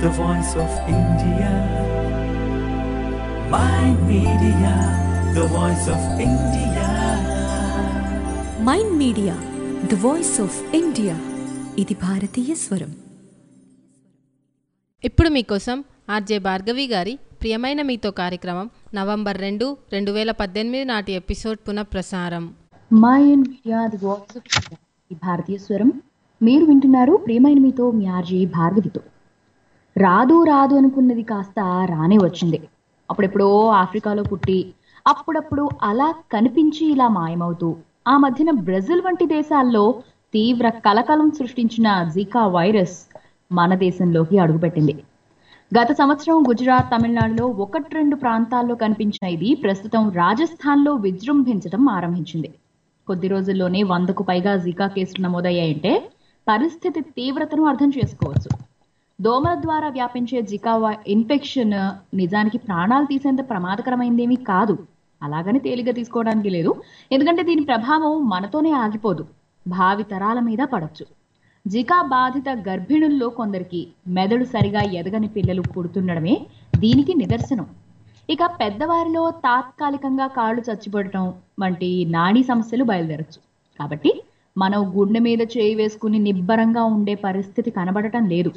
the voice of India. Mind Media, the voice of India. Mind Media the voice of India. ఇది భారతీయ స్వరం. ఇప్పుడు మీకోసం RJ Bhargavi గారి ప్రియమైన మీతో కార్యక్రమం నవంబర్ 2, 2018 నాటి ఎపిసోడ్ పునఃప్రసారం. Mind Media the voice of India, ఇది భారతీయ స్వరం. మీరు వింటున్నారు ప్రియమైన మీతో మీ ఆర్జే భార్గవితో. రాదు రాదు అనుకున్నది కాస్త రానే వచ్చింది. అప్పుడెప్పుడో ఆఫ్రికాలో పుట్టి అప్పుడప్పుడు అలా కనిపించి ఇలా మాయమవుతూ ఆ మధ్యన బ్రెజిల్ వంటి దేశాల్లో తీవ్ర కలకలం సృష్టించిన జికా వైరస్ మన దేశంలోకి అడుగుపెట్టింది. గత సంవత్సరం గుజరాత్, తమిళనాడులో 1-2 ప్రాంతాల్లో కనిపించిన ఇది ప్రస్తుతం రాజస్థాన్లో విజృంభించడం ఆరంభించింది. కొద్ది రోజుల్లోనే 100కు పైగా జికా కేసులు నమోదయ్యాయంటే పరిస్థితి తీవ్రతను అర్థం చేసుకోవచ్చు. దోమల ద్వారా వ్యాపించే జికా ఇన్ఫెక్షన్ నిజానికి ప్రాణాలు తీసేంత ప్రమాదకరమైందేమీ కాదు. అలాగని తేలిగ్గా తీసుకోవడానికి లేదు. ఎందుకంటే దీని ప్రభావం మనతోనే ఆగిపోదు, భావి తరాల మీద పడవచ్చు. జికా బాధిత గర్భిణుల్లో కొందరికి మెదడు సరిగా ఎదగని పిల్లలు పుడుతుండడమే దీనికి నిదర్శనం. ఇక పెద్దవారిలో తాత్కాలికంగా కాళ్ళు చచ్చిపడటం వంటి నాడీ సమస్యలు బయలుదేరచ్చు. కాబట్టి మనం గుండె మీద చేయి వేసుకుని నిబ్బరంగా ఉండే పరిస్థితి కనబడటం లేదు.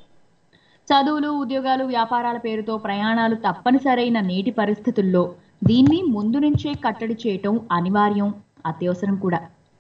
చదువులు, ఉద్యోగాలు, వ్యాపారాల పేరుతో ప్రయాణాలు తప్పనిసరైన నేటి పరిస్థితుల్లో దీన్ని ముందు నుంచే కట్టడి చేయటం అనివార్యం, అత్యవసరం కూడా.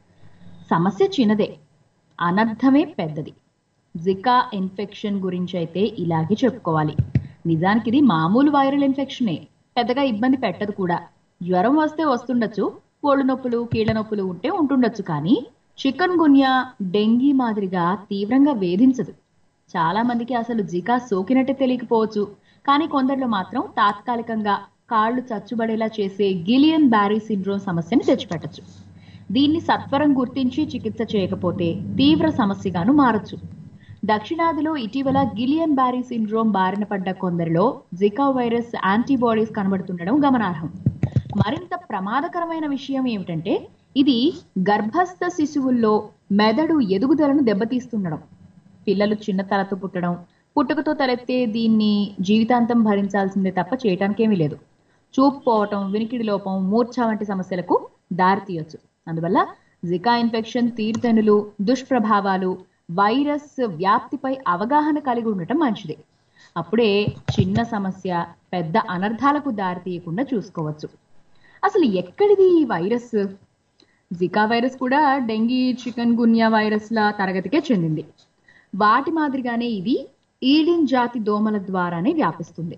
సమస్య చిన్నదే, అనర్థమే పెద్దది. జికా ఇన్ఫెక్షన్ గురించి అయితే ఇలాగే చెప్పుకోవాలి. నిజానికి ఇది మామూలు వైరల్ ఇన్ఫెక్షనే, పెద్దగా ఇబ్బంది పెట్టదు కూడా. జ్వరం వస్తే వస్తుండొచ్చు, ఒళ్ళు నొప్పులు, కీళ్ళ నొప్పులు ఉంటే ఉంటుండొచ్చు. కానీ చికన్ గున్యా, డెంగీ మాదిరిగా తీవ్రంగా వేధించదు. చాలా మందికి అసలు జికా సోకినట్టే తెలియకపోవచ్చు. కానీ కొందరిలో మాత్రం తాత్కాలికంగా కాళ్లు చచ్చుబడేలా చేసే గిలియన్ బ్యారీ సిండ్రోమ్ సమస్యని తెచ్చిపెట్టచ్చు. దీన్ని సత్వరం గుర్తించి చికిత్స చేయకపోతే తీవ్ర సమస్యగాను మారచ్చు. దక్షిణాదిలో ఇటీవల గిలియన్ బ్యారీ సిండ్రోమ్ బారిన పడ్డ కొందరిలో జికా వైరస్ యాంటీబాడీస్ కనబడుతుండడం గమనార్హం. మరింత ప్రమాదకరమైన విషయం ఏమిటంటే ఇది గర్భస్థ శిశువుల్లో మెదడు ఎదుగుదలను దెబ్బతీస్తుండడం. పిల్లలు చిన్న తలతో పుట్టడం, పుట్టుకతో తలెత్తే దీన్ని జీవితాంతం భరించాల్సిందే తప్ప చేయటానికేమీ లేదు. చూపు పోవటం, వినికిడి లోపం, మూర్ఛ వంటి సమస్యలకు దారితీయొచ్చు. అందువల్ల జికా ఇన్ఫెక్షన్ తీరుతెన్నులు, దుష్ప్రభావాలు, వైరస్ వ్యాప్తిపై అవగాహన కలిగి ఉండటం మంచిది. అప్పుడే చిన్న సమస్య పెద్ద అనర్థాలకు దారితీయకుండా చూసుకోవచ్చు. అసలు ఎక్కడిది ఈ వైరస్? జికా వైరస్ కూడా డెంగీ, చికన్ గున్యా వైరస్ల తరగతికే చెందింది. వాటి మాదిరిగానే ఇది ఈడిన్ జాతి దోమల ద్వారానే వ్యాపిస్తుంది.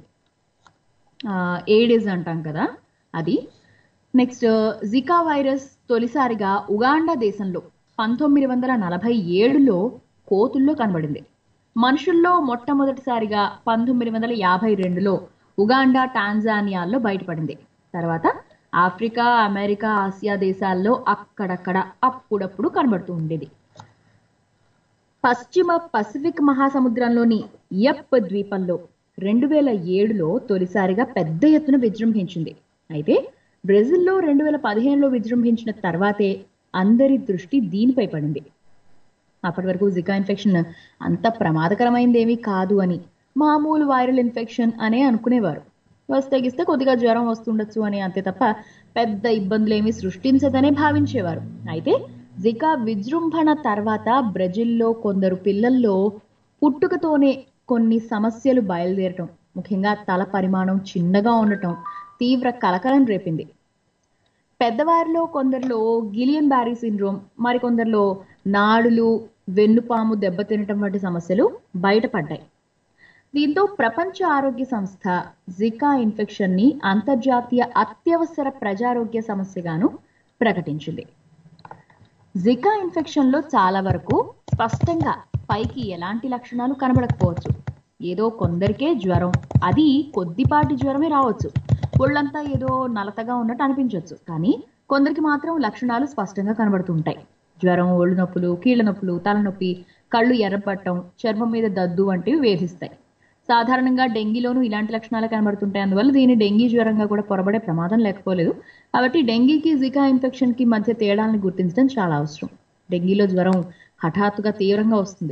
ఏడిస్ అంటాం కదా అది. నెక్స్ట్, జికా వైరస్ తొలిసారిగా ఉగాండా దేశంలో 1947లో కోతుల్లో కనబడింది. మనుషుల్లో మొట్టమొదటిసారిగా 1952లో ఉగాండా, టాంజానియాల్లో బయటపడింది. తర్వాత ఆఫ్రికా, అమెరికా, ఆసియా దేశాల్లో అక్కడక్కడ అప్పుడప్పుడు కనబడుతూ ఉండేది. పశ్చిమ పసిఫిక్ మహాసముద్రంలోని యప్ ద్వీపంలో 2007లో తొలిసారిగా పెద్ద ఎత్తున విజృంభించింది. అయితే బ్రెజిల్లో 2015లో విజృంభించిన తర్వాతే అందరి దృష్టి దీనిపై పడింది. అప్పటి వరకు జికా ఇన్ఫెక్షన్ అంత ప్రమాదకరమైందేమీ కాదు అని, మామూలు వైరల్ ఇన్ఫెక్షన్ అనే అనుకునేవారు. వస్తే కొద్దిగా జ్వరం వస్తుండొచ్చు అని, అంతే తప్ప పెద్ద ఇబ్బందులు ఏమీ సృష్టించదనే భావించేవారు. అయితే జికా విజృంభణ తర్వాత బ్రెజిల్లో కొందరు పిల్లల్లో పుట్టుకతోనే కొన్ని సమస్యలు బయలుదేరటం, ముఖ్యంగా తల పరిమాణం చిన్నగా ఉండటం తీవ్ర కలకలం రేపింది. పెద్దవారిలో కొందరిలో గిలియన్ బ్యారీ సిండ్రోమ్, మరికొందరిలో నాడులు, వెన్నుపాము దెబ్బతినటం వంటి సమస్యలు బయటపడ్డాయి. దీంతో ప్రపంచ ఆరోగ్య సంస్థ జికా ఇన్ఫెక్షన్ ని అంతర్జాతీయ అత్యవసర ప్రజారోగ్య సమస్యగాను ప్రకటించింది. జికా ఇన్ఫెక్షన్ లో చాలా వరకు స్పష్టంగా పైకి ఎలాంటి లక్షణాలు కనబడకపోవచ్చు. ఏదో కొందరికే జ్వరం, అది కొద్దిపాటి జ్వరమే రావచ్చు. ఒళ్ళంతా ఏదో నలతగా ఉన్నట్టు అనిపించవచ్చు. కానీ కొందరికి మాత్రం లక్షణాలు స్పష్టంగా కనబడుతుంటాయి. జ్వరం, ఒళ్ళు నొప్పులు, కీళ్ళ నొప్పులు, తలనొప్పి, కళ్ళు ఎర్రపట్టడం, చర్మం మీద దద్దు వంటివి వేధిస్తాయి. సాధారణంగా డెంగీలోనూ ఇలాంటి లక్షణాలు కనబడుతుంటాయి. అందువల్ల దీన్ని డెంగీ జ్వరంగా కూడా పొరబడే ప్రమాదం లేకపోలేదు. కాబట్టి డెంగీకి, జికా ఇన్ఫెక్షన్ కి మధ్య తేడాలను గుర్తించడం చాలా అవసరం. డెంగీలో జ్వరం హఠాత్తుగా తీవ్రంగా వస్తుంది.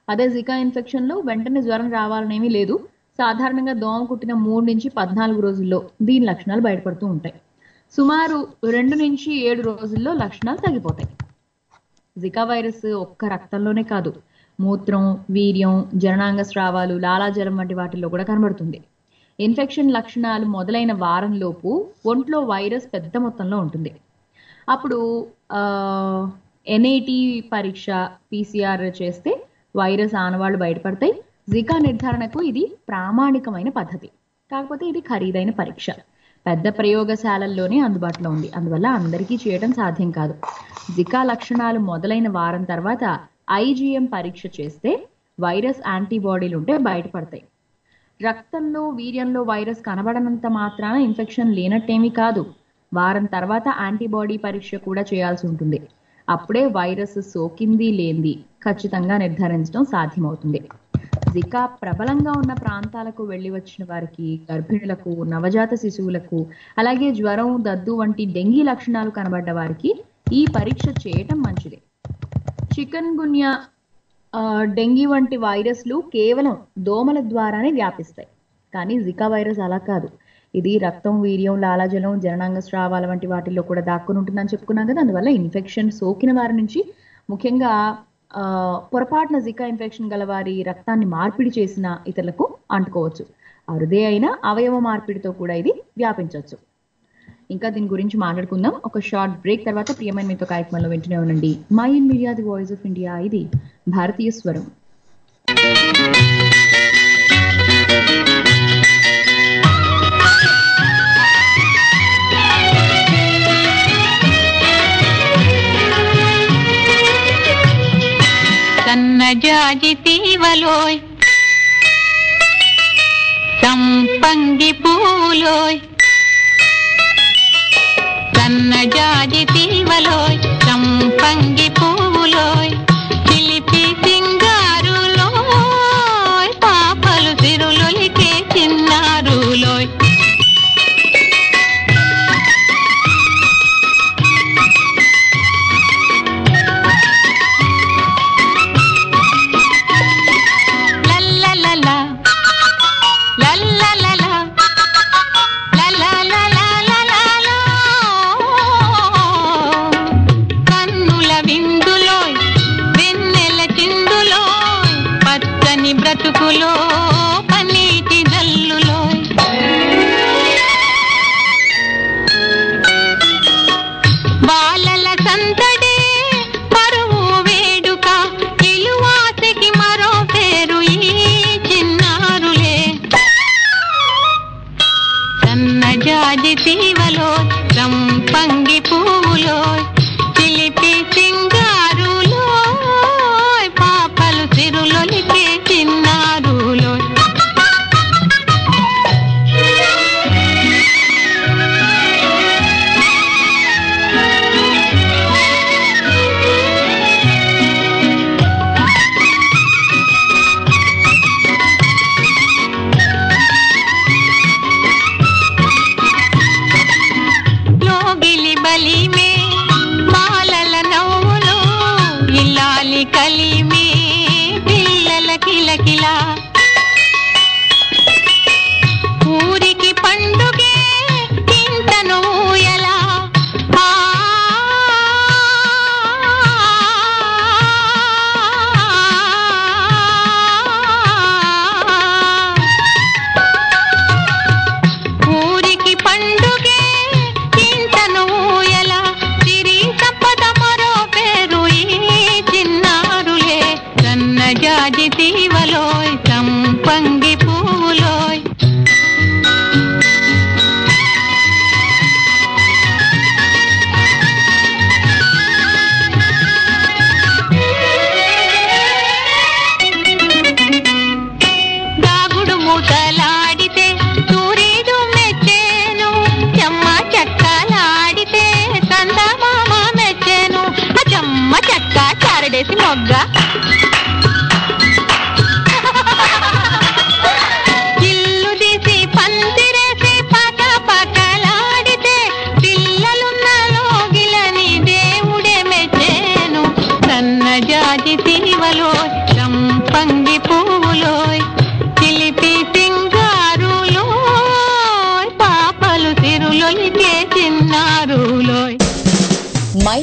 అదే జికా ఇన్ఫెక్షన్లో వెంటనే జ్వరం రావాలనేమీ లేదు. సాధారణంగా దోమ కుట్టిన 3 నుంచి 14 రోజుల్లో దీని లక్షణాలు బయటపడుతూ ఉంటాయి. సుమారు 2 నుంచి 7 రోజుల్లో లక్షణాలు తగ్గిపోతాయి. జికా వైరస్ ఒక్క రక్తంలోనే కాదు, మూత్రం, వీర్యం, జననాంగ స్రావాలు, లాలాజలం వంటి వాటిల్లో కూడా కనబడుతుంది. ఇన్ఫెక్షన్ లక్షణాలు మొదలైన వారంలోపు ఒంట్లో వైరస్ పెద్ద మొత్తంలో ఉంటుంది. అప్పుడు ఎన్ఐటి పరీక్ష, PCR చేస్తే వైరస్ ఆనవాళ్లు బయటపడతాయి. జికా నిర్ధారణకు ఇది ప్రామాణికమైన పద్ధతి. కాకపోతే ఇది ఖరీదైన పరీక్ష, పెద్ద ప్రయోగశాలల్లోనే అందుబాటులో ఉంది. అందువల్ల అందరికీ చేయడం సాధ్యం కాదు. జికా లక్షణాలు మొదలైన వారం తర్వాత IgM పరీక్ష చేస్తే వైరస్ యాంటీబాడీలు ఉంటే బయటపడతాయి. రక్తంలో, వీర్యంలో వైరస్ కనబడనంత మాత్రాన ఇన్ఫెక్షన్ లేనట్టేమీ కాదు. వారం తర్వాత యాంటీబాడీ పరీక్ష కూడా చేయాల్సి ఉంటుంది. అప్పుడే వైరస్ సోకింది లేనిది ఖచ్చితంగా నిర్ధారించడం సాధ్యమవుతుంది. జికా ప్రబలంగా ఉన్న ప్రాంతాలకు వెళ్ళి వచ్చిన వారికి, గర్భిణులకు, నవజాత శిశువులకు, అలాగే జ్వరం, దద్దు వంటి డెంగీ లక్షణాలు కనబడ్డ వారికి ఈ పరీక్ష చేయటం మంచిది. చికన్ గున్యా, డెంగీ వంటి వైరస్లు కేవలం దోమల ద్వారానే వ్యాపిస్తాయి. కానీ జికా వైరస్ అలా కాదు. ఇది రక్తం, వీర్యం, లాలాజలం, జననాంగ స్రావాల వంటి వాటిల్లో కూడా దాక్కుని ఉంటుందని చెప్పుకున్నాం కదా. అందువల్ల ఇన్ఫెక్షన్ సోకిన వారి నుంచి, ముఖ్యంగా పొరపాటున జికా ఇన్ఫెక్షన్ గల వారి రక్తాన్ని మార్పిడి చేసిన ఇతరులకు అంటుకోవచ్చు. అరుదే అయినా అవయవ మార్పిడితో కూడా ఇది వ్యాపించవచ్చు. ఇంకా దీని గురించి మాట్లాడుకుందాం ఒక షార్ట్ బ్రేక్ తర్వాత. ప్రియమైన మీతో కార్యక్రమంలో వింటూనే ఉండండి Mind Media, the voice of India. ఇది భారతీయ స్వరం. సన్నజాజి తీవలోయ్, సంపంగి పూలోయ్, సన్నజాజి తీవలోయ్, సంపంగి పూలోయ్, చిలిపి సింగారులోయ్, పాపలు సిరులొలికే చిన్నారులోయ్. బ్రతుకులో పన్నీటి జల్లులో బాలల సందడే పరువు వేడుక, ఇలువాసకి మరో పేరు ఈ చిన్నారులే. సన్నజాజి తీవలో, సంపంగి పువ్వులో, చిలిపి సింగారులో, పాపలు సిరులొలికే చిన్నారులో.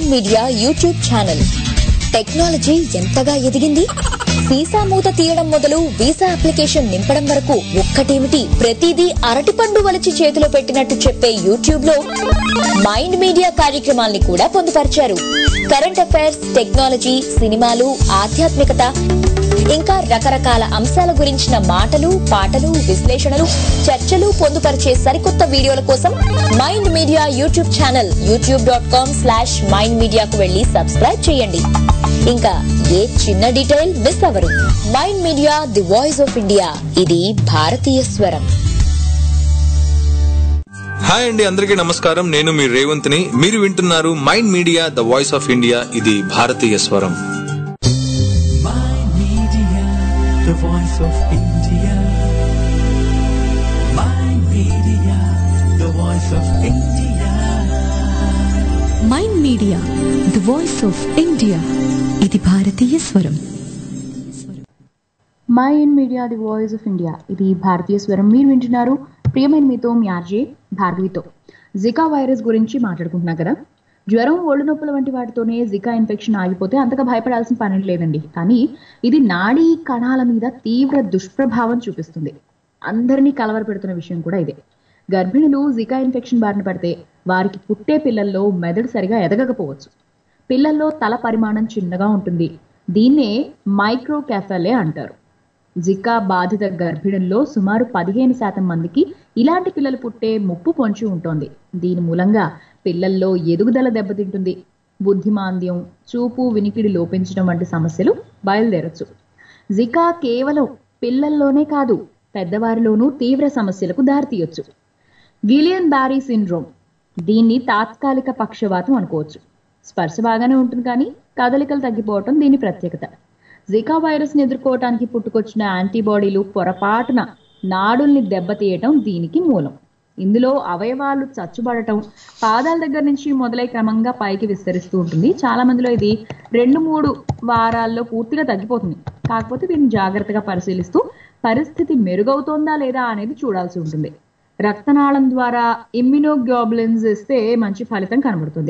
Mind Media YouTube channel. Technology ఎంతగా ఎదిగింది, వీసా మూత తీయడం మొదలు వీసా అప్లికేషన్ నింపడం వరకు ఒక్కటేమిటి, ప్రతిదీ అరటిపండు వలిచి చేతిలో పెట్టినట్టు చెప్పే యూట్యూబ్ లో మైండ్ మీడియా కార్యక్రమాల్ని కూడా పొందుపరిచారు. కరెంట్ అఫైర్స్, టెక్నాలజీ, సినిమాలు, ఆధ్యాత్మికత, ఇంకా రకరకాల అంశాల గురించిన మాటలు, పాటలు, విశ్లేషణలు, చర్చలు పొందుపరిచే సరికొత్త వీడియోల కోసం mind Media YouTube channel youtube.com/mindmedia కు వెళ్లి సబ్స్క్రైబ్ చేయండి. ఇంకా ఏ చిన్న డీటెయిల్ మిస్ అవ్వరు. Mind Media, the voice of India. ఇది భారతీయ స్వరం. హాయ్ అండి, అందరికీ నమస్కారం. నేను మీ రేవంత్ని. మీరు వింటున్నారు Mind Media, the voice of India. ఇది భారతీయ స్వరం. The voice of India. Mind Media, the voice of India. Mind Media the voice of India. ఇది భారతీయ స్వరం. Mind Media, the voice of India. ఇది భారతీయ స్వరం. మీరు వింటున్నారు ప్రియమైన మీతో మీ ఆర్జే భార్గవితో. జికా వైరస్ గురించి మాట్లాడుకుంటున్నా కదా. జ్వరం, ఒళ్ళు నొప్పుల వంటి వాటితోనే జికా ఇన్ఫెక్షన్ ఆగిపోతే అంతగా భయపడాల్సిన పని లేదండి. కానీ ఇది నాడీ కణాల మీద తీవ్ర దుష్ప్రభావం చూపిస్తుంది. అందరినీ కలవరపెడుతున్న విషయం కూడా ఇదే. గర్భిణులు జికా ఇన్ఫెక్షన్ బారిన పడితే వారికి పుట్టే పిల్లల్లో మెదడు సరిగా ఎదగకపోవచ్చు. పిల్లల్లో తల పరిమాణం చిన్నగా ఉంటుంది. దీన్నే మైక్రోకెఫాలే అంటారు. జికా బాధిత గర్భిణుల్లో సుమారు 15% మందికి ఇలాంటి పిల్లలు పుట్టే ముప్పు పొంచి ఉంటుంది. దీని మూలంగా పిల్లల్లో ఎదుగుదల దెబ్బతింటుంది. బుద్ధిమాంద్యం, చూపు, వినికిడి లోపించడం వంటి సమస్యలు బయలుదేరొచ్చు. జికా కేవలం పిల్లల్లోనే కాదు, పెద్దవారిలోనూ తీవ్ర సమస్యలకు దారితీయొచ్చు. గిలియన్ బారీ సిండ్రోమ్, దీన్ని తాత్కాలిక పక్షవాతం అనుకోవచ్చు. స్పర్శ బాగానే ఉంటుంది, కానీ కదలికలు తగ్గిపోవటం దీని ప్రత్యేకత. జికా వైరస్ ని ఎదుర్కోవటానికి పుట్టుకొచ్చిన యాంటీబాడీలు పొరపాటున నాడుల్ని దెబ్బతీయటం దీనికి మూలం. ఇందులో అవయవాలు చచ్చుబడటం పాదాల దగ్గర నుంచి మొదలై క్రమంగా పైకి విస్తరిస్తూ ఉంటుంది. చాలా మందిలో ఇది 2-3 వారాల్లో పూర్తిగా తగ్గిపోతుంది. కాకపోతే దీన్ని జాగ్రత్తగా పరిశీలిస్తూ పరిస్థితి మెరుగవుతోందా లేదా అనేది చూడాల్సి ఉంటుంది. రక్తనాళం ద్వారా ఇమ్యునోగ్లోబులిన్స్ ఇస్తే మంచి ఫలితం కనబడుతుంది.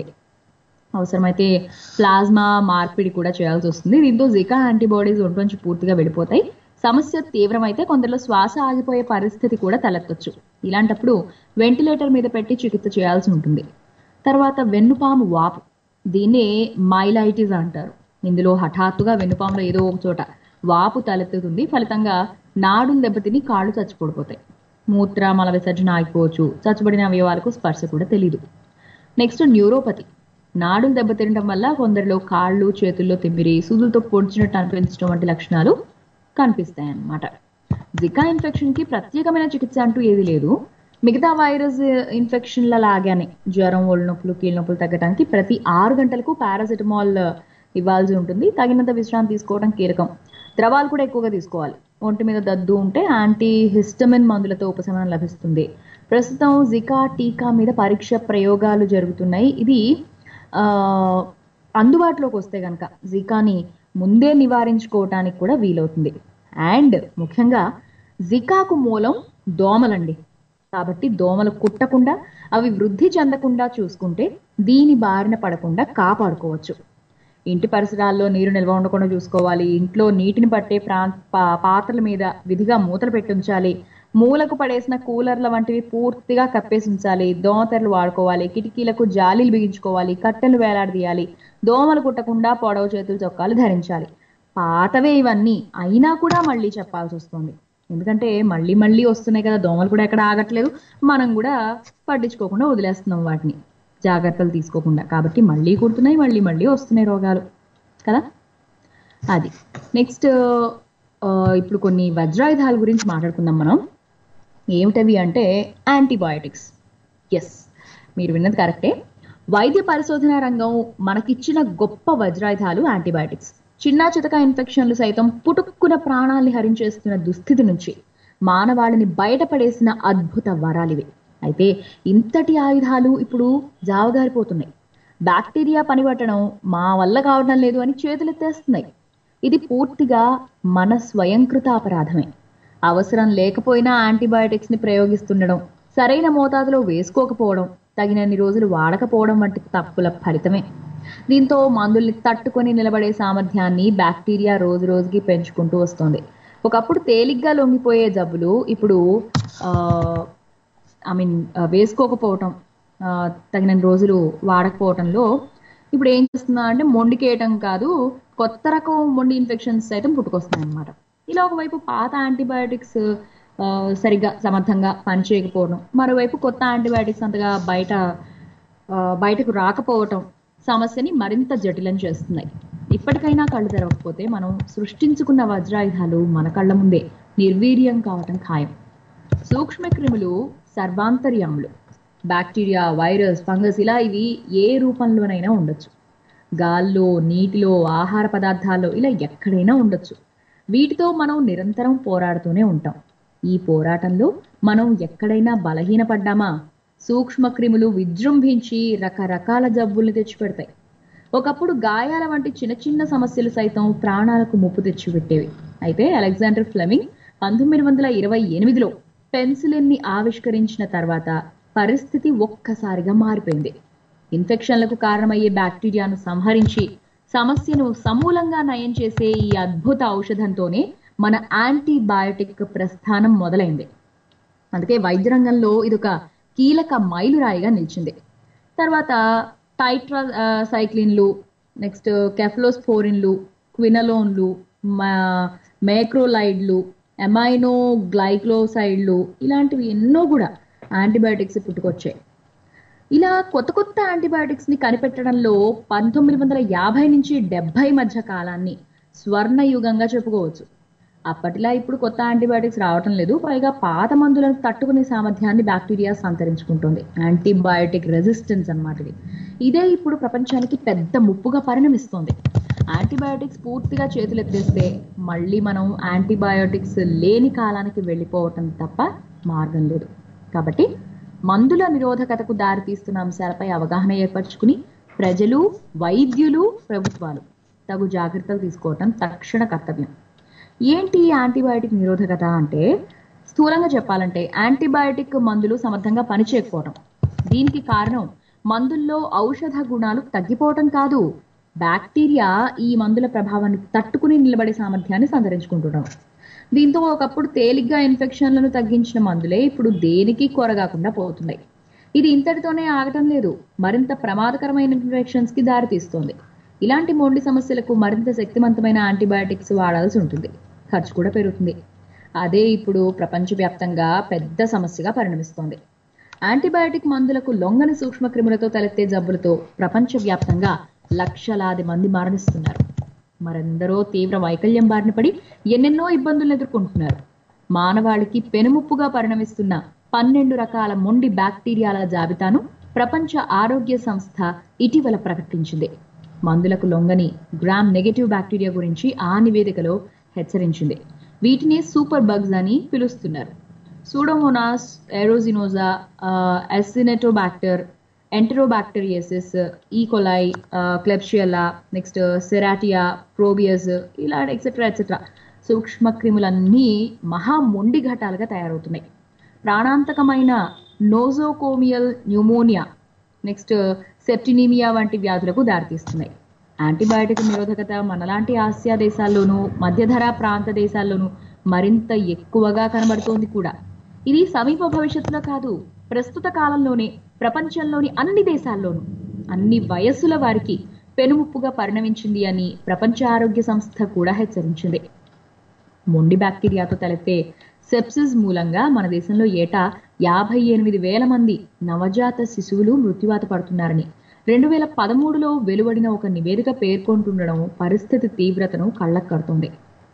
అవసరమైతే ప్లాజ్మా మార్పిడి కూడా చేయాల్సి వస్తుంది. దీంతో జికా యాంటీబాడీస్ ఒంట్లోంచి పూర్తిగా వెళ్ళిపోతాయి. సమస్య తీవ్రమైతే కొందరిలో శ్వాస ఆగిపోయే పరిస్థితి కూడా తలెత్తొచ్చు. ఇలాంటప్పుడు వెంటిలేటర్ మీద పెట్టి చికిత్స చేయాల్సి ఉంటుంది. తర్వాత వెన్నుపాము వాపు, దీన్నే మైలైటిస్ అంటారు. ఇందులో హఠాత్తుగా వెన్నుపాములో ఏదో ఒక చోట వాపు తలెత్తుతుంది. ఫలితంగా నాడులు దెబ్బతిని కాళ్ళు చచ్చిపడిపోతాయి. మూత్ర మల విసర్జన ఆగిపోవచ్చు. చచ్చుబడిన అవయవాలకు స్పర్శ కూడా తెలీదు. నెక్స్ట్ న్యూరోపతి, నాడులు దెబ్బతినడం వల్ల కొందరిలో కాళ్ళు, చేతుల్లో తిమ్మిరి, సూదులతో పొడిచినట్టు అనిపించడం వంటి లక్షణాలు కనిపిస్తాయి అన్నమాట. జికా ఇన్ఫెక్షన్ కి ప్రత్యేకమైన చికిత్స అంటూ ఏది లేదు. మిగతా వైరస్ ఇన్ఫెక్షన్ల లాగానే జ్వరం, ఒళ్ళు నొప్పులు, కీళ్ళ నొప్పులు తగ్గడానికి ప్రతి 6 గంటలకు పారాసిటమాల్ ఇవ్వాల్సి ఉంటుంది. తగినంత విశ్రాంతి తీసుకోవడం కీలకం. ద్రవాలు కూడా ఎక్కువగా తీసుకోవాలి. ఒంటి మీద దద్దు ఉంటే యాంటీ హిస్టమిన్ మందులతో ఉపశమనం లభిస్తుంది. ప్రస్తుతం జికా టీకా మీద పరీక్ష ప్రయోగాలు జరుగుతున్నాయి. ఇది అందుబాటులోకి వస్తే కనుక జికాని ముందే నివారించుకోవటానికి కూడా వీలవుతుంది. అండ్ ముఖ్యంగా జికాకు మూలం దోమలండి. కాబట్టి దోమలు కుట్టకుండా, అవి వృద్ధి చెందకుండా చూసుకుంటే దీని బారిన పడకుండా కాపాడుకోవచ్చు. ఇంటి పరిసరాల్లో నీరు నిల్వ ఉండకుండా చూసుకోవాలి. ఇంట్లో నీటిని పట్టే పాత్రల మీద విధిగా మూతలు పెట్టి ఉంచాలి. మూలకు పడేసిన కూలర్ల వంటివి పూర్తిగా కప్పేసి ఉంచాలి. దోమతెరలు వాడుకోవాలి. కిటికీలకు జాలీలు బిగించుకోవాలి. కట్టెలు వేలాడదీయాలి. దోమలు కుట్టకుండా పొడవు చేతులు చొక్కాలు ధరించాలి. పాతవే ఇవన్నీ, అయినా కూడా మళ్ళీ చెప్పాల్సి వస్తుంది. ఎందుకంటే మళ్ళీ మళ్ళీ వస్తున్నాయి కదా, దోమలు కూడా ఎక్కడ ఆగట్లేదు. మనం కూడా పట్టించుకోకుండా వదిలేస్తున్నాం వాటిని, జాగ్రత్తలు తీసుకోకుండా. కాబట్టి మళ్ళీ కుడుతున్నాయి, మళ్ళీ మళ్ళీ వస్తున్నాయి రోగాలు కదా. అది నెక్స్ట్ ఇప్పుడు కొన్ని వజ్రాయుధాల గురించి మాట్లాడుకుందాం మనం. ఏమిటవి అంటే యాంటీబయాటిక్స్. ఎస్, మీరు విన్నది కరెక్టే. వైద్య పరిశోధన రంగం మనకిచ్చిన గొప్ప వజ్రాయుధాలు యాంటీబయాటిక్స్. చిన్న చితక ఇన్ఫెక్షన్లు సైతం పుటుక్కున ప్రాణాల్ని హరించేస్తున్న దుస్థితి నుంచి మానవాళిని బయటపడేసిన అద్భుత వరాలివి. అయితే ఇంతటి ఆయుధాలు ఇప్పుడు జావగారిపోతున్నాయి. బ్యాక్టీరియా పనిపట్టడం మా వల్ల కావడం లేదు అని చేతులెత్తేస్తున్నాయి. ఇది పూర్తిగా మన స్వయంకృత అపరాధమే. అవసరం లేకపోయినా యాంటీబయాటిక్స్ ని ప్రయోగిస్తుండడం, సరైన మోతాదులో వేసుకోకపోవడం, తగినన్ని రోజులు వాడకపోవడం వంటి తప్పుల ఫలితమే. దీంతో మందుల్ని తట్టుకొని నిలబడే సామర్థ్యాన్ని బ్యాక్టీరియా రోజు రోజుకి పెంచుకుంటూ వస్తుంది. ఒకప్పుడు తేలిగ్గా లొంగిపోయే జబ్బులు ఇప్పుడు వేసుకోకపోవటం, తగిన రోజులు వాడకపోవటంలో ఇప్పుడు ఏం చేస్తున్నా అంటే మొండికేయటం కాదు, కొత్త రకం మొండి ఇన్ఫెక్షన్స్ సైతం పుట్టుకొస్తున్నాయి అన్నమాట. ఇలా ఒకవైపు పాత యాంటీబయాటిక్స్ సరిగ్గా సమర్థంగా పనిచేయకపోవడం, మరోవైపు కొత్త యాంటీబయాటిక్స్ అంతగా బయటకు రాకపోవటం సమస్యని మరింత జటిలం చేస్తున్నాయి. ఇప్పటికైనా కళ్ళు తెరవకపోతే మనం సృష్టించుకున్న వజ్రాయుధాలు మన కళ్ళ ముందే నిర్వీర్యం కావటం ఖాయం. సూక్ష్మ క్రిములు సర్వాంతర్యాములు. బ్యాక్టీరియా, వైరస్, ఫంగస్ ఇలా ఇవి ఏ రూపంలోనైనా ఉండొచ్చు. గాల్లో, నీటిలో, ఆహార పదార్థాల్లో ఇలా ఎక్కడైనా ఉండొచ్చు. వీటితో మనం నిరంతరం పోరాడుతూనే ఉంటాం. ఈ పోరాటంలో మనం ఎక్కడైనా బలహీనపడ్డామా సూక్ష్మ క్రిములు విజృంభించి రకరకాల జబ్బుల్ని తెచ్చిపెడతాయి. ఒకప్పుడు గాయాల వంటి చిన్న చిన్న సమస్యలు సైతం ప్రాణాలకు ముప్పు తెచ్చిపెట్టేవి. అయితే అలెగ్జాండర్ ఫ్లెమింగ్ 1928లో పెన్సిలిన్ ని ఆవిష్కరించిన తర్వాత పరిస్థితి ఒక్కసారిగా మారిపోయింది. ఇన్ఫెక్షన్లకు కారణమయ్యే బ్యాక్టీరియాను సంహరించి సమస్యను సమూలంగా నయం చేసే ఈ అద్భుత ఔషధంతోనే మన యాంటీబయాటిక్ ప్రస్థానం మొదలైంది. అందుకే వైద్య రంగంలో ఇదొక కీలక మైలురాయిగా నిలిచింది. తర్వాత టైట్రాసైక్లిన్లు, నెక్స్ట్ కెఫ్లోస్పోరిన్లు, క్వినలోన్లు, మేక్రోలైడ్లు, ఎమైనో గ్లైకోసైడ్లు ఇలాంటివి ఎన్నో కూడా యాంటీబయాటిక్స్ పుట్టుకొచ్చాయి. ఇలా కొత్త కొత్త యాంటీబయాటిక్స్ ని కనిపెట్టడంలో 1950 నుంచి 70 మధ్య కాలాన్ని స్వర్ణ యుగంగా చెప్పుకోవచ్చు. అప్పటిలా ఇప్పుడు కొత్త యాంటీబయాటిక్స్ రావటం లేదు. పైగా పాత మందులను తట్టుకునే సామర్థ్యాన్ని బ్యాక్టీరియా సంతరించుకుంటుంది. యాంటీబయాటిక్ రెసిస్టెన్స్ అన్నమాట ఇది. ఇదే ఇప్పుడు ప్రపంచానికి పెద్ద ముప్పుగా పరిణమిస్తోంది. యాంటీబయాటిక్స్ పూర్తిగా చేతులెత్తేస్తే మళ్ళీ మనం యాంటీబయాటిక్స్ లేని కాలానికి వెళ్ళిపోవటం తప్ప మార్గం లేదు. కాబట్టి మందుల నిరోధకతకు దారితీస్తున్న అంశాలపై అవగాహన ఏర్పరచుకుని ప్రజలు, వైద్యులు, ప్రభుత్వాలు తగు జాగ్రత్తలు తీసుకోవటం తక్షణ కర్తవ్యం. ఏంటి యాంటీబయాటిక్ నిరోధకత అంటే, స్థూలంగా చెప్పాలంటే యాంటీబయాటిక్ మందులు సమర్థంగా పనిచేయకపోవటం. దీనికి కారణం మందుల్లో ఔషధ గుణాలు తగ్గిపోవటం కాదు, బ్యాక్టీరియా ఈ మందుల ప్రభావాన్ని తట్టుకుని నిలబడే సామర్థ్యాన్ని సంతరించుకుంటుండడం. దీంతో ఒకప్పుడు తేలిగ్గా ఇన్ఫెక్షన్లను తగ్గించిన మందులే ఇప్పుడు దేనికి కొరగాకుండా పోతున్నాయి. ఇది ఇంతటితోనే ఆగటం లేదు, మరింత ప్రమాదకరమైన ఇన్ఫెక్షన్స్ కి దారితీస్తోంది. ఇలాంటి మొండి సమస్యలకు మరింత శక్తివంతమైన యాంటీబయాటిక్స్ వాడాల్సి ఉంటుంది. ఖర్చు కూడా పెరుగుతుంది. అదే ఇప్పుడు ప్రపంచవ్యాప్తంగా పెద్ద సమస్యగా పరిణమిస్తోంది. యాంటీబయాటిక్ మందులకు లొంగని సూక్ష్మ క్రిములతో తలెత్తే జబ్బులతో ప్రపంచవ్యాప్తంగా లక్షలాది మంది మరణిస్తున్నారు. మరెందరో తీవ్ర వైకల్యం బారిన పడి ఎన్నెన్నో ఇబ్బందులు ఎదుర్కొంటున్నారు. మానవాళికి పెనుముప్పుగా పరిణమిస్తున్న 12 రకాల మొండి బ్యాక్టీరియాల జాబితాను ప్రపంచ ఆరోగ్య సంస్థ ఇటీవల ప్రకటించింది. మందులకు లొంగని గ్రామ్ నెగటివ్ బ్యాక్టీరియా గురించి ఆ నివేదికలో హెచ్చరించింది. వీటిని సూపర్ బగ్స్ అని పిలుస్తున్నారు. Pseudomonas aeruginosa, Acinetobacter, Enterobacteriaceae, E coli, Klebsiella, next Serratia, Proteus ఇలా ఎక్సెట్రా సూక్ష్మ క్రిములన్నీ మహా మొండి ఘటాలుగా తయారవుతున్నాయి. ప్రాణాంతకమైన నోజోకోమియల్ న్యూమోనియా, నెక్స్ట్ సెప్టినీమియా వంటి వ్యాధులకు దారితీస్తున్నాయి. యాంటీబయాటిక్ నిరోధకత మనలాంటి ఆసియా దేశాల్లోనూ, మధ్యధరా ప్రాంత దేశాల్లోనూ మరింత ఎక్కువగా కనబడుతోంది కూడా. ఇది సమీప భవిష్యత్తులో కాదు, ప్రస్తుత కాలంలోనే ప్రపంచంలోని అన్ని దేశాల్లోనూ అన్ని వయస్సుల వారికి పెనుముప్పుగా పరిణమించింది అని ప్రపంచ ఆరోగ్య సంస్థ కూడా హెచ్చరించింది. మొండి బ్యాక్టీరియాతో తలెత్తే సెప్సిస్ మూలంగా మన దేశంలో ఏటా 58,000 మంది నవజాత శిశువులు మృత్యువాత పడుతున్నారని 2013లో వెలువడిన ఒక నివేదిక పేర్కొంటుండడం పరిస్థితి తీవ్రతను కళ్ళకు కడుతోంది.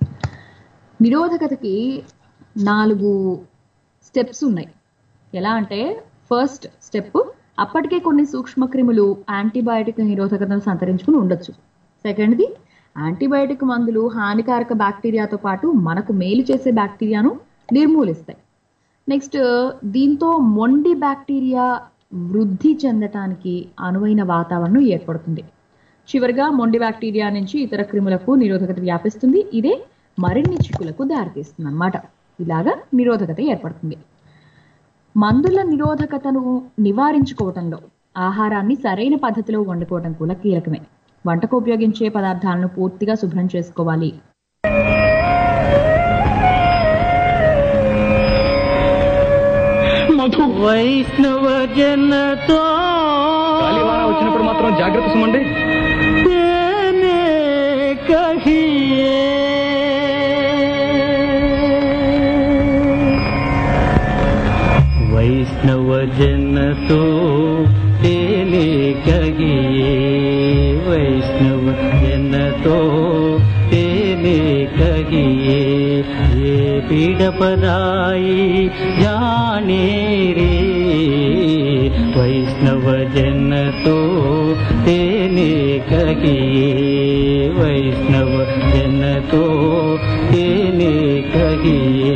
నిరోధకతకి 4 స్టెప్స్ ఉన్నాయి. ఎలా అంటే, ఫస్ట్ స్టెప్ అప్పటికే కొన్ని సూక్ష్మ క్రిములు యాంటీబయాటిక్ నిరోధకతను సంతరించుకుని ఉండొచ్చు. సెకండ్ది, యాంటీబయాటిక్ మందులు హానికారక బ్యాక్టీరియాతో పాటు మనకు మేలు చేసే బ్యాక్టీరియాను నిర్మూలిస్తాయి. నెక్స్ట్, దీంతో మొండి బ్యాక్టీరియా వృద్ధి చెందటానికి అనువైన వాతావరణం ఏర్పడుతుంది. చివరిగా మొండి బ్యాక్టీరియా నుంచి ఇతర క్రిములకు నిరోధకత వ్యాపిస్తుంది. ఇదే మరిన్ని చిక్కులకు దారితీస్తుంది అన్నమాట. ఇలాగా నిరోధకత ఏర్పడుతుంది. మందుల నిరోధకతను నివారించుకోవటంలో ఆహారాన్ని సరైన పద్ధతిలో వండుకోవడం కూడా కీలకమే. వంటకు ఉపయోగించే పదార్థాలను పూర్తిగా శుభ్రం చేసుకోవాలి. వైష్ణవ జనతో వచ్చినప్పుడు మాత్రం జాగ్రత్త సుమండి. వైష్ణవ జనతో తేనే కహియే, వైష్ణవ జనతో తేనే కహియే, ఏ పీడ పరాయి जाने रे, वैष्णव जन तो तेने कहिए, वैष्णव जन तो तेने कहिए।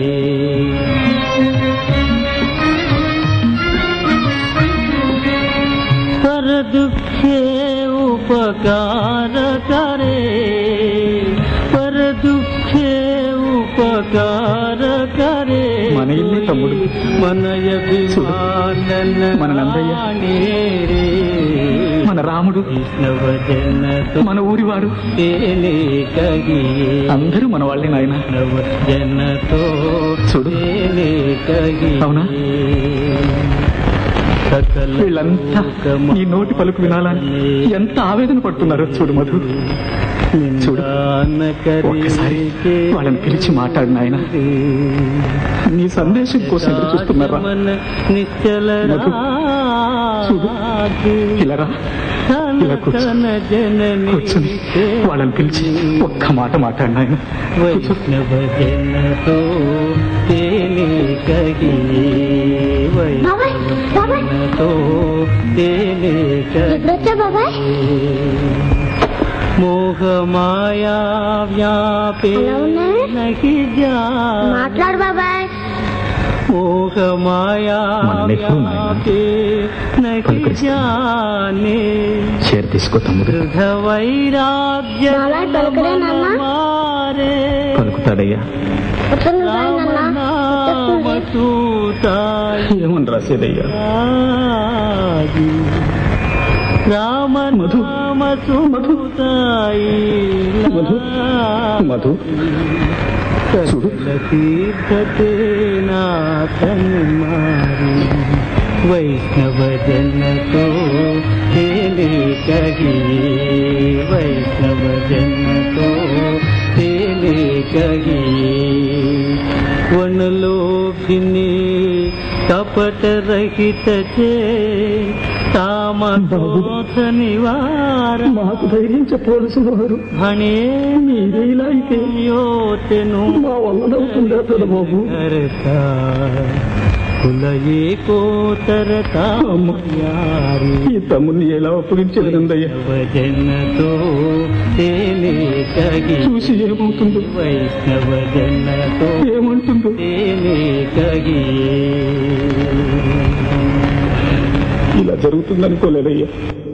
पर दुखे उपकार करे, पर दुखे उपकार करे, మన ఇల్లు తమ్ముడు, మన మన నందయ్య, మన రాముడు, మన ఊరివాడు, అందరూ మన వాళ్ళే నాయన. చూడు, అవునా? వీళ్ళంతా ఈ నోటి పలుకు వినాలని ఎంత ఆవేదన పడుతున్నారో చూడు మధు. చూడు, ఒక్కసారి వాళ్ళని పిలిచి మాట్లాడు నాయన. నీ సందేశం కోసం ఎదురు చూస్తున్నారా? చూడు, ఇలా ఇలా కూర్చొని వాళ్ళని పిలిచి ఒక్క మాట మాట్లాడు నాయన. मोह माया व्यापे नहीं जा, మాట్లాడు బాబాయ్. मोह माया व्यापे नहीं जाने, షేర్ తీసుకో తమ్ముడు. వైరాగ్య పలుకుతాడయ్యా. ఏమని రాసేదయ్యా? రామ మధు మధు మధు మధు చూడు, వైష్ణవ జన తో తేనే కహియే, వైష్ణవ జన తో తేనే కహియే। వనలోభిని కపట రహిత చే నివార, మాకు ధైర్యం చెప్పవలసిన వారు హణే మీరే ఇలా అయితే యోతెను మా వల్లనవుతుందా బాబు? కులయే కోతరతా ఈ తమ్ముని ఎలా అప్పగించలేదందయ్యా? జనతో తేనే కహియే, చూసి ఏమవుతుందో, వైష్ణవ జనతో ఏమంటుందో, తేనే కహియే। ఇలా జరుగుతుందనుకోలేదయ్యా.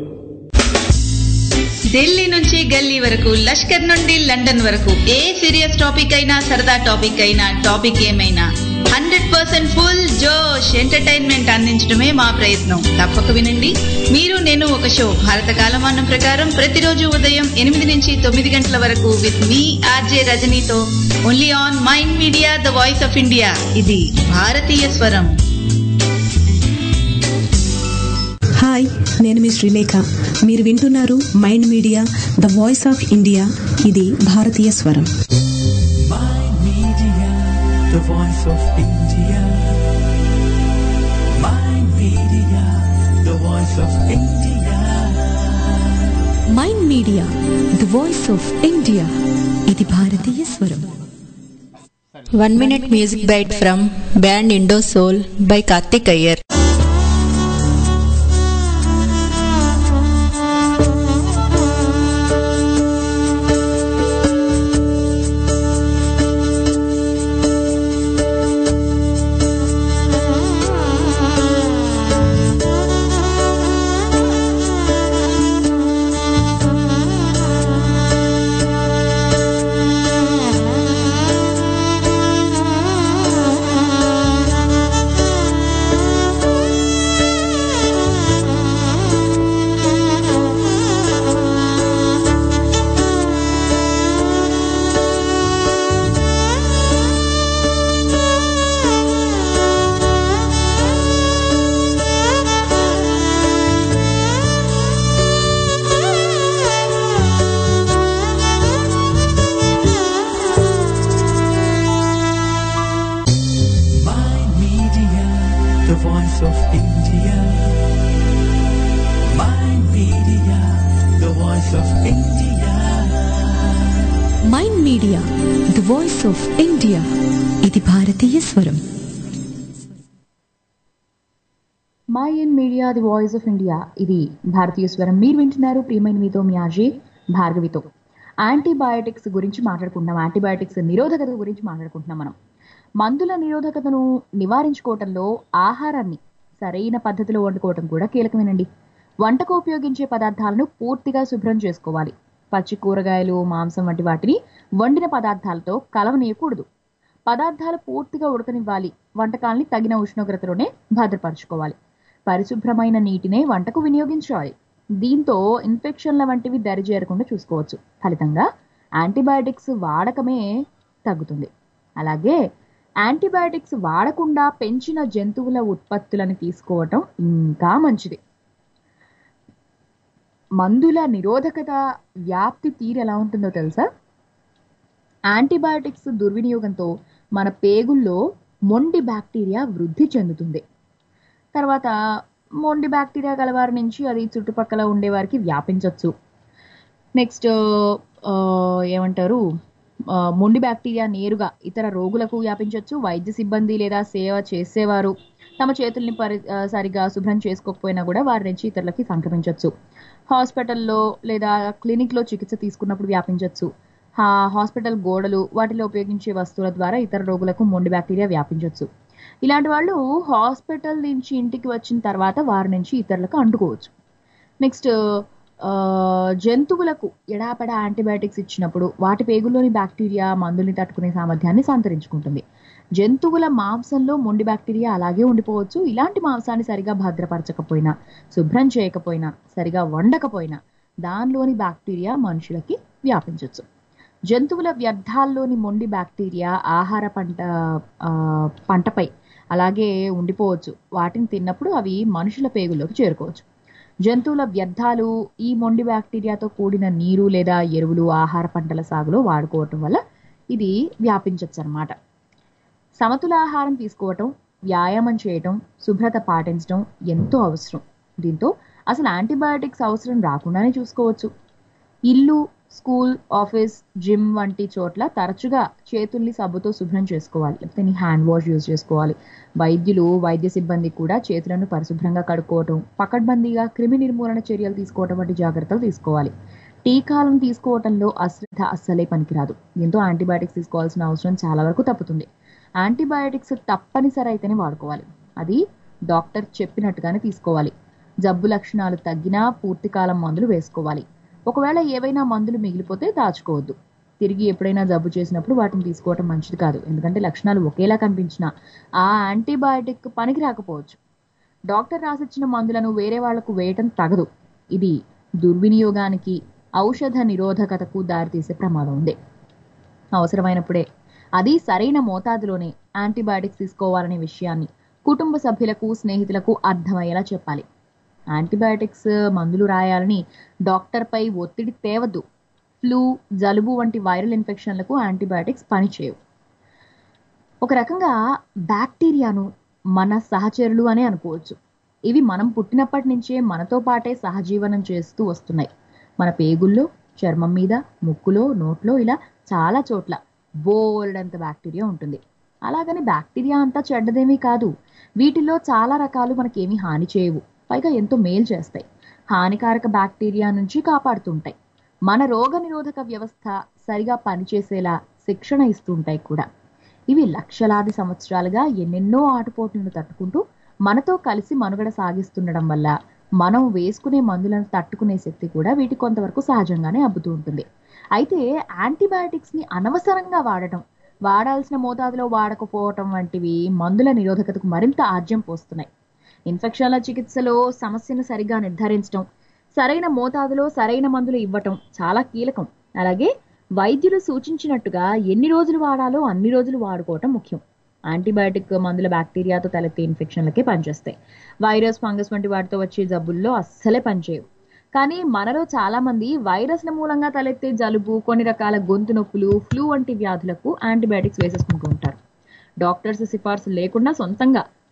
ఢిల్లీ నుంచి గల్లీ వరకు, లష్కర్ నుండి లండన్ వరకు, ఏ సీరియస్ టాపిక్ అయినా సరదా టాపిక్ అయినా, టాపిక్ ఏమైనా 100% ఫుల్ జోష్ ఎంటర్టైన్మెంట్ అందించడమే మా ప్రయత్నం. తప్పక వినండి. మీరు నేను ఒక షో భారత కాలమానం ప్రకారం ప్రతిరోజు ఉదయం 8 నుంచి 9 గంటల వరకు విత్ మీ ఆర్జే రజనీతో only on Mind Media the voice of India. ఇది భారతీయ స్వరం. హాయ్, నేను మీ శ్రీలేఖ. మీరు వింటున్నారు Mind Media the voice of India. ఇది భారతీయ స్వరం. The voice of India. Mind Media, the voice of India. Mind Media, the voice of India. ఇది భారతీయ స్వరం. 1 minute music bite from band Indo Soul by Karthik Iyer. voice of India. Mind Media, the voice of India. Mind Media the voice of India, ఇది భారతీయ స్వరం. Mind Media the voice of India, ఇది భారతీయ స్వరం. మీరు వింటున్నారు ప్రియమైన మీతో మీ ఆర్జే భార్గవితో. యాంటీబయాటిక్స్ గురించి మాట్లాడుకుంటున్నాం, యాంటీబయాటిక్స్ నిరోధకత గురించి మాట్లాడుకుంటున్నాం. మనం మందుల నిరోధకతను నివారించుకోవటంలో ఆహారాన్ని సరైన పద్ధతిలో వండుకోవటం కూడా కీలకమేనండి. వంటకు ఉపయోగించే పదార్థాలను పూర్తిగా శుభ్రం చేసుకోవాలి. పచ్చి కూరగాయలు, మాంసం వంటి వాటిని వండిన పదార్థాలతో కలవనీయకూడదు. పదార్థాలు పూర్తిగా ఉడకనివ్వాలి. వంటకాలని తగిన ఉష్ణోగ్రతలోనే భద్రపరచుకోవాలి. పరిశుభ్రమైన నీటినే వంటకు వినియోగించాలి. దీంతో ఇన్ఫెక్షన్ల వంటివి దరిచేరకుండా చూసుకోవచ్చు. ఫలితంగా యాంటీబయాటిక్స్ వాడకమే తగ్గుతుంది. అలాగే యాంటీబయాటిక్స్ వాడకుండా పెంచిన జంతువుల ఉత్పత్తులను తీసుకోవటం ఇంకా మంచిది. మందుల నిరోధకత వ్యాప్తి తీరు ఎలా ఉంటుందో తెలుసా? యాంటీబయాటిక్స్ దుర్వినియోగంతో మన పేగుల్లో మొండి బ్యాక్టీరియా వృద్ధి చెందుతుంది. తర్వాత మొండి బ్యాక్టీరియా గలవారి నుంచి అది చుట్టుపక్కల ఉండేవారికి వ్యాపించవచ్చు. నెక్స్ట్ ఏమంటారు, మొండి బ్యాక్టీరియా నేరుగా ఇతర రోగులకు వ్యాపించవచ్చు. వైద్య సిబ్బంది లేదా సేవ చేసేవారు తమ చేతుల్ని సరిగా శుభ్రం చేసుకోకపోయినా కూడా వారి నుంచి ఇతరులకి సంక్రమించవచ్చు. హాస్పిటల్లో లేదా క్లినిక్లో చికిత్స తీసుకున్నప్పుడు వ్యాపించవచ్చు. హాస్పిటల్ గోడలు, వాటిలో ఉపయోగించే వస్తువుల ద్వారా ఇతర రోగులకు మొండి బ్యాక్టీరియా వ్యాపించవచ్చు. ఇలాంటి వాళ్ళు హాస్పిటల్ నుంచి ఇంటికి వచ్చిన తర్వాత వారి నుంచి ఇతరులకు అంటుకోవచ్చు. నెక్స్ట్ జంతువులకు ఎడాపెడా యాంటీబయాటిక్స్ ఇచ్చినప్పుడు వాటి పేగుల్లోని బ్యాక్టీరియా మందుల్ని తట్టుకునే సామర్థ్యాన్ని సంతరించుకుంటుంది. జంతువుల మాంసంలో మొండి బ్యాక్టీరియా అలాగే ఉండిపోవచ్చు. ఇలాంటి మాంసాన్ని సరిగా భద్రపరచకపోయినా, శుభ్రం చేయకపోయినా, సరిగా వండకపోయినా దానిలోని బ్యాక్టీరియా మనుషులకి వ్యాపించవచ్చు. జంతువుల వ్యర్థాల్లోని మొండి బ్యాక్టీరియా ఆహార పంటపై అలాగే ఉండిపోవచ్చు. వాటిని తిన్నప్పుడు అవి మనుషుల పేగుల్లోకి చేరుకోవచ్చు. జంతువుల వ్యర్థాలు ఈ మొండి బ్యాక్టీరియాతో కూడిన నీరు లేదా ఎరువులు ఆహార పంటల సాగులో వాడుకోవటం వల్ల ఇది వ్యాపించవచ్చు అన్నమాట. సమతుల ఆహారం తీసుకోవటం, వ్యాయామం చేయటం, శుభ్రత పాటించడం ఎంతో అవసరం. దీంతో అసలు యాంటీబయాటిక్స్ అవసరం రాకుండానే చూసుకోవచ్చు. ఇల్లు, స్కూల్, ఆఫీస్, జిమ్ వంటి చోట్ల తరచుగా చేతుల్ని సబ్బుతో శుభ్రం చేసుకోవాలి, లేకపోతే హ్యాండ్ వాష్ యూజ్ చేసుకోవాలి. వైద్యులు, వైద్య సిబ్బంది కూడా చేతులను పరిశుభ్రంగా కడుక్కోవటం, పకడ్బందీగా క్రిమి నిర్మూలన చర్యలు తీసుకోవటం వంటి జాగ్రత్తలు తీసుకోవాలి. టీకాలను తీసుకోవటంలో అశ్రద్ధ అస్సలే పనికిరాదు. దీంతో యాంటీబయాటిక్స్ తీసుకోవాల్సిన అవసరం చాలా వరకు తప్పుతుంది. యాంటీబయాటిక్స్ తప్పనిసరి అయితేనే వాడుకోవాలి. అది డాక్టర్ చెప్పినట్టుగానే తీసుకోవాలి. జబ్బు లక్షణాలు తగ్గినా పూర్తి కాలం మందులు వేసుకోవాలి. ఒకవేళ ఏవైనా మందులు మిగిలిపోతే దాచుకోవద్దు. తిరిగి ఎప్పుడైనా జబ్బు చేసినప్పుడు వాటిని తీసుకోవటం మంచిది కాదు. ఎందుకంటే లక్షణాలు ఒకేలా కనిపించినా ఆ యాంటీబయాటిక్ పనికి రాకపోవచ్చు. డాక్టర్ రాసిచ్చిన మందులను వేరే వాళ్లకు వేయటం తగదు. ఇది దుర్వినియోగానికి, ఔషధ నిరోధకతకు దారితీసే ప్రమాదం ఉంది. అవసరమైనప్పుడే, అది సరైన మోతాదులోనే యాంటీబయాటిక్స్ తీసుకోవాలనే విషయాన్ని కుటుంబ సభ్యులకు, స్నేహితులకు అర్థమయ్యేలా చెప్పాలి. యాంటీబయాటిక్స్ మందులు రాయాలని డాక్టర్పై ఒత్తిడి తేవద్దు. ఫ్లూ, జలుబు వంటి వైరల్ ఇన్ఫెక్షన్లకు యాంటీబయాటిక్స్ పనిచేయవు. ఒక రకంగా బ్యాక్టీరియాను మన సహచరులు అనే అనుకోవచ్చు. ఇవి మనం పుట్టినప్పటి నుంచే మనతో పాటే సహజీవనం చేస్తూ వస్తున్నాయి. మన పేగుల్లో, చర్మం మీద, ముక్కులో, నోట్లో ఇలా చాలా చోట్ల బోల్డంత బ్యాక్టీరియా ఉంటుంది. అలాగని బ్యాక్టీరియా అంతా చెడ్డదేమీ కాదు. వీటిల్లో చాలా రకాలు మనకేమీ హాని చేయవు, పైగా ఎంతో మేలు చేస్తాయి. హానికారక బ్యాక్టీరియా నుంచి కాపాడుతుంటాయి. మన రోగ నిరోధక వ్యవస్థ సరిగా పనిచేసేలా శిక్షణ ఇస్తుంటాయి కూడా. ఇవి లక్షలాది సంవత్సరాలుగా ఎన్నెన్నో ఆటుపోట్లను తట్టుకుంటూ మనతో కలిసి మనుగడ సాగిస్తుండడం వల్ల మనం వేసుకునే మందులను తట్టుకునే శక్తి కూడా వీటి కొంతవరకు సహజంగానే అబ్బుతూ ఉంటుంది. అయితే యాంటీబయాటిక్స్ ని అనవసరంగా వాడటం, వాడాల్సిన మోతాదులో వాడకపోవటం వంటివి మందుల నిరోధకతకు మరింత ఆజ్యం పోస్తున్నాయి. ఇన్ఫెక్షన్ల చికిత్సలో సమస్యను సరిగా నిర్ధారించడం, సరైన మోతాదులో సరైన మందులు ఇవ్వటం చాలా కీలకం. అలాగే వైద్యులు సూచించినట్టుగా ఎన్ని రోజులు వాడాలో అన్ని రోజులు వాడుకోవటం ముఖ్యం. యాంటీబయాటిక్ మందుల బ్యాక్టీరియాతో తలెత్తే ఇన్ఫెక్షన్లకే పనిచేస్తాయి. వైరస్, ఫంగస్ వంటి వాటితో వచ్చే జబ్బుల్లో అస్సలే పనిచేయవు. కానీ మనలో చాలా మంది వైరస్ల మూలంగా తలెత్తే జలుబు, కొన్ని రకాల గొంతు నొప్పులు, ఫ్లూ వంటి వ్యాధులకు యాంటీబయాటిక్స్ వేసేసుకుంటూ ఉంటారు. డాక్టర్స్ సిఫార్సు లేకుండా సొంతంగా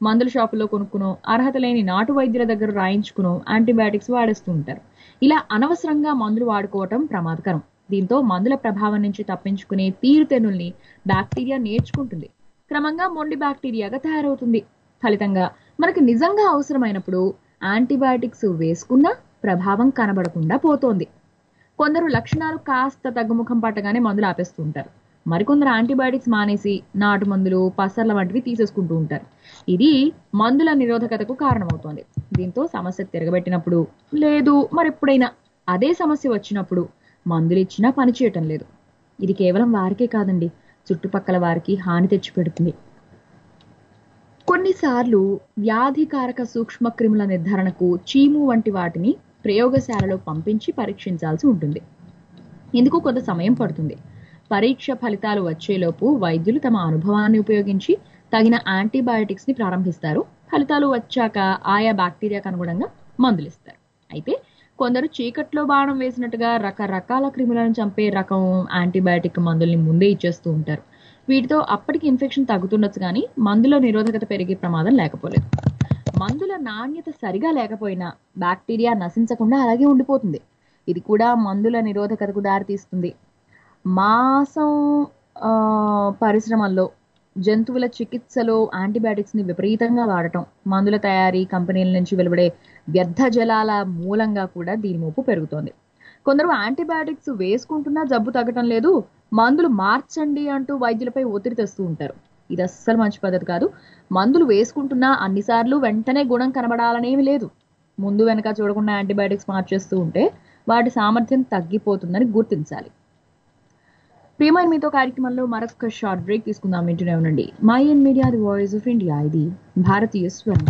మందుల షాపులో కొనుక్కునో, అర్హత లేని నాటు వైద్యుల దగ్గర రాయించుకునో యాంటీబయాటిక్స్ వాడేస్తూ ఉంటారు. ఇలా అనవసరంగా మందులు వాడుకోవటం ప్రమాదకరం. దీంతో మందుల ప్రభావం నుంచి తప్పించుకునే తీరుతెన్నుల్ని బ్యాక్టీరియా నేర్చుకుంటుంది. క్రమంగా మొండి బ్యాక్టీరియాగా తయారవుతుంది. ఫలితంగా మనకు నిజంగా అవసరమైనప్పుడు యాంటీబయాటిక్స్ వేసుకున్నా ప్రభావం కనబడకుండా పోతోంది. కొందరు లక్షణాలు కాస్త తగ్గుముఖం పట్టగానే మందులు ఆపేస్తూ ఉంటారు. మరికొందరు యాంటీబయాటిక్స్ మానేసి నాటు మందులు, పసర్ల వంటివి తీసేసుకుంటూ ఉంటారు. ఇది మందుల నిరోధకతకు కారణమవుతోంది. దీంతో సమస్య తిరగబెట్టినప్పుడు, లేదు మరెప్పుడైనా అదే సమస్య వచ్చినప్పుడు మందులు ఇచ్చినా పనిచేయటం లేదు. ఇది కేవలం వారికే కాదండి, చుట్టుపక్కల వారికి హాని తెచ్చిపెడుతుంది. కొన్నిసార్లు వ్యాధికారక సూక్ష్మ క్రిముల నిర్ధారణకు చీము వంటి వాటిని ప్రయోగశాలలో పంపించి పరీక్షించాల్సి ఉంటుంది. ఇందుకు కొంత సమయం పడుతుంది. పరీక్ష ఫలితాలు వచ్చేలోపు వైద్యులు తమ అనుభవాన్ని ఉపయోగించి తగిన యాంటీబయాటిక్స్ ని ప్రారంభిస్తారు. ఫలితాలు వచ్చాక ఆయా బ్యాక్టీరియాకు అనుగుణంగా మందులు ఇస్తారు. అయితే కొందరు చీకట్లో బాణం వేసినట్టుగా రకరకాల క్రిములను చంపే రకం యాంటీబయాటిక్ మందుల్ని ముందే ఇచ్చేస్తూ ఉంటారు. వీటితో అప్పటికి ఇన్ఫెక్షన్ తగ్గుతుండొచ్చు, కానీ మందుల నిరోధకత పెరిగే ప్రమాదం లేకపోలేదు. మందుల నాణ్యత సరిగా లేకపోయినా బ్యాక్టీరియా నశించకుండా అలాగే ఉండిపోతుంది. ఇది కూడా మందుల నిరోధకతకు దారితీస్తుంది. మాంసం పరిశ్రమల్లో, జంతువుల చికిత్సలో యాంటీబయాటిక్స్ ని విపరీతంగా వాడటం, మందుల తయారీ కంపెనీల నుంచి వెలువడే వ్యర్థ జలాల మూలంగా కూడా దీని మోపు పెరుగుతోంది. కొందరు యాంటీబయాటిక్స్ వేసుకుంటున్నా జబ్బు తగ్గటం లేదు, మందులు మార్చండి అంటూ వైద్యులపై ఒత్తిడి తెస్తూ ఉంటారు. ఇది అస్సలు మంచి పద్ధతి కాదు. మందులు వేసుకుంటున్నా అన్నిసార్లు వెంటనే గుణం కనబడాలనేమి లేదు. ముందు వెనక చూడకుండా యాంటీబయాటిక్స్ మార్చేస్తూ ఉంటే వాటి సామర్థ్యం తగ్గిపోతుందని గుర్తించాలి. ప్రియమైన మీతో కార్యక్రమంలో మరొక షార్ట్ బ్రేక్ తీసుకుందాం. వింటూనే ఉండండి Mind Media, the voice of India. ఇది భారతీయ స్వరం.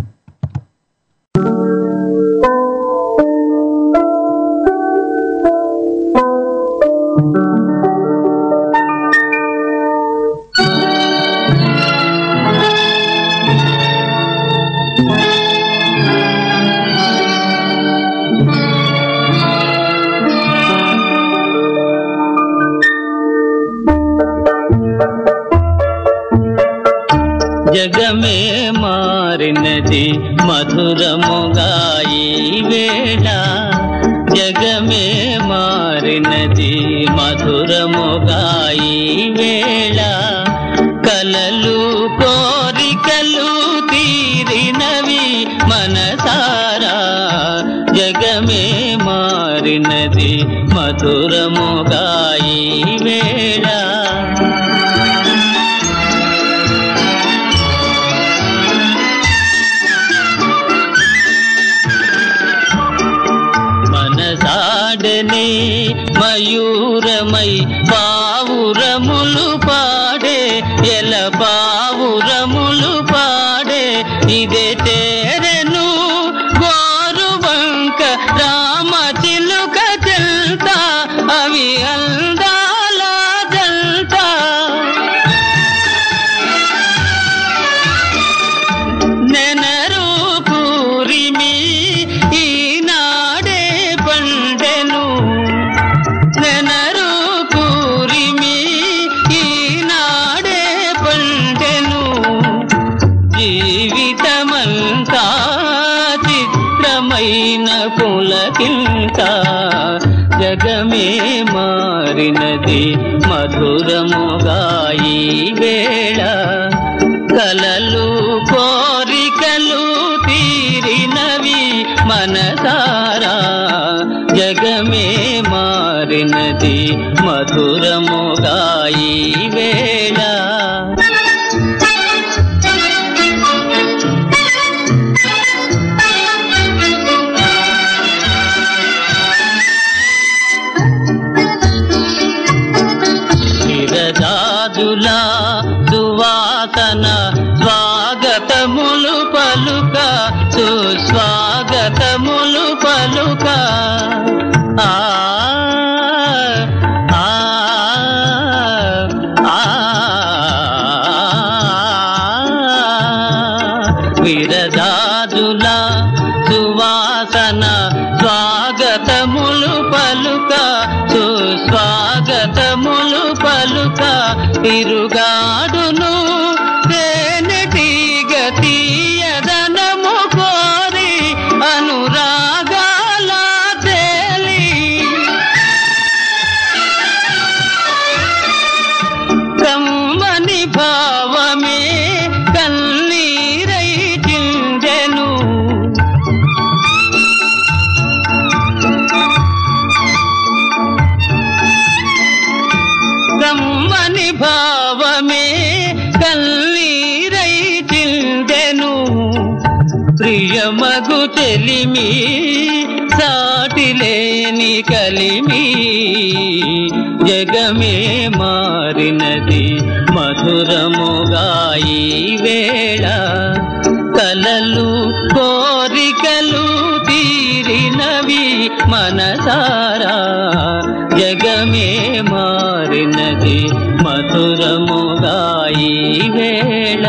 జగమే మారినది మధురముగా ఈ వేళ, జగమే మారినది మధురముగా ఈ వేళ, కలలు కోరికలు తీరినవి మనసారా, జగమే మారినది మధురముగా ఈ వేళ. మనసాడనే మయూరమై పావురములు పాడే, ఎల పావురములు పాడే, ఇదే తేరెను గోరువంక రామ చిలుక చెల్త, అవి అందాల జల్త. నెనరు పూరిమి ఈనాడే పండెను, నెనరు పూరిమి ఈనాడే పండెను, జీవితమంతా చిత్రమైన పులకింత, జగమే మారినది మధురముగా ఈ వేళ, కలలు కోరికలు తీరినవి మనసారా, జగమే మారినది మధురముగా ఈ వేళ. విరజాజులా సువాసన స్వాగతములు పలుక, సుస్వాగతములు పలుక, ఆ ఆ ఆ విరజాజులా సువాసన స్వాగతములు పలుక, సుస్వాగతములు పలుక, తిరుగాడును తేనెటీగ తీయ ప్రియమగు చెలిమి సాటిలేని కలిమి జగమే మారినది మధురముగా ఈ వేళ కలలు కోరికలు తీరినవి మనసారా జగమే మారినది మధురముగా ఈ వేళ.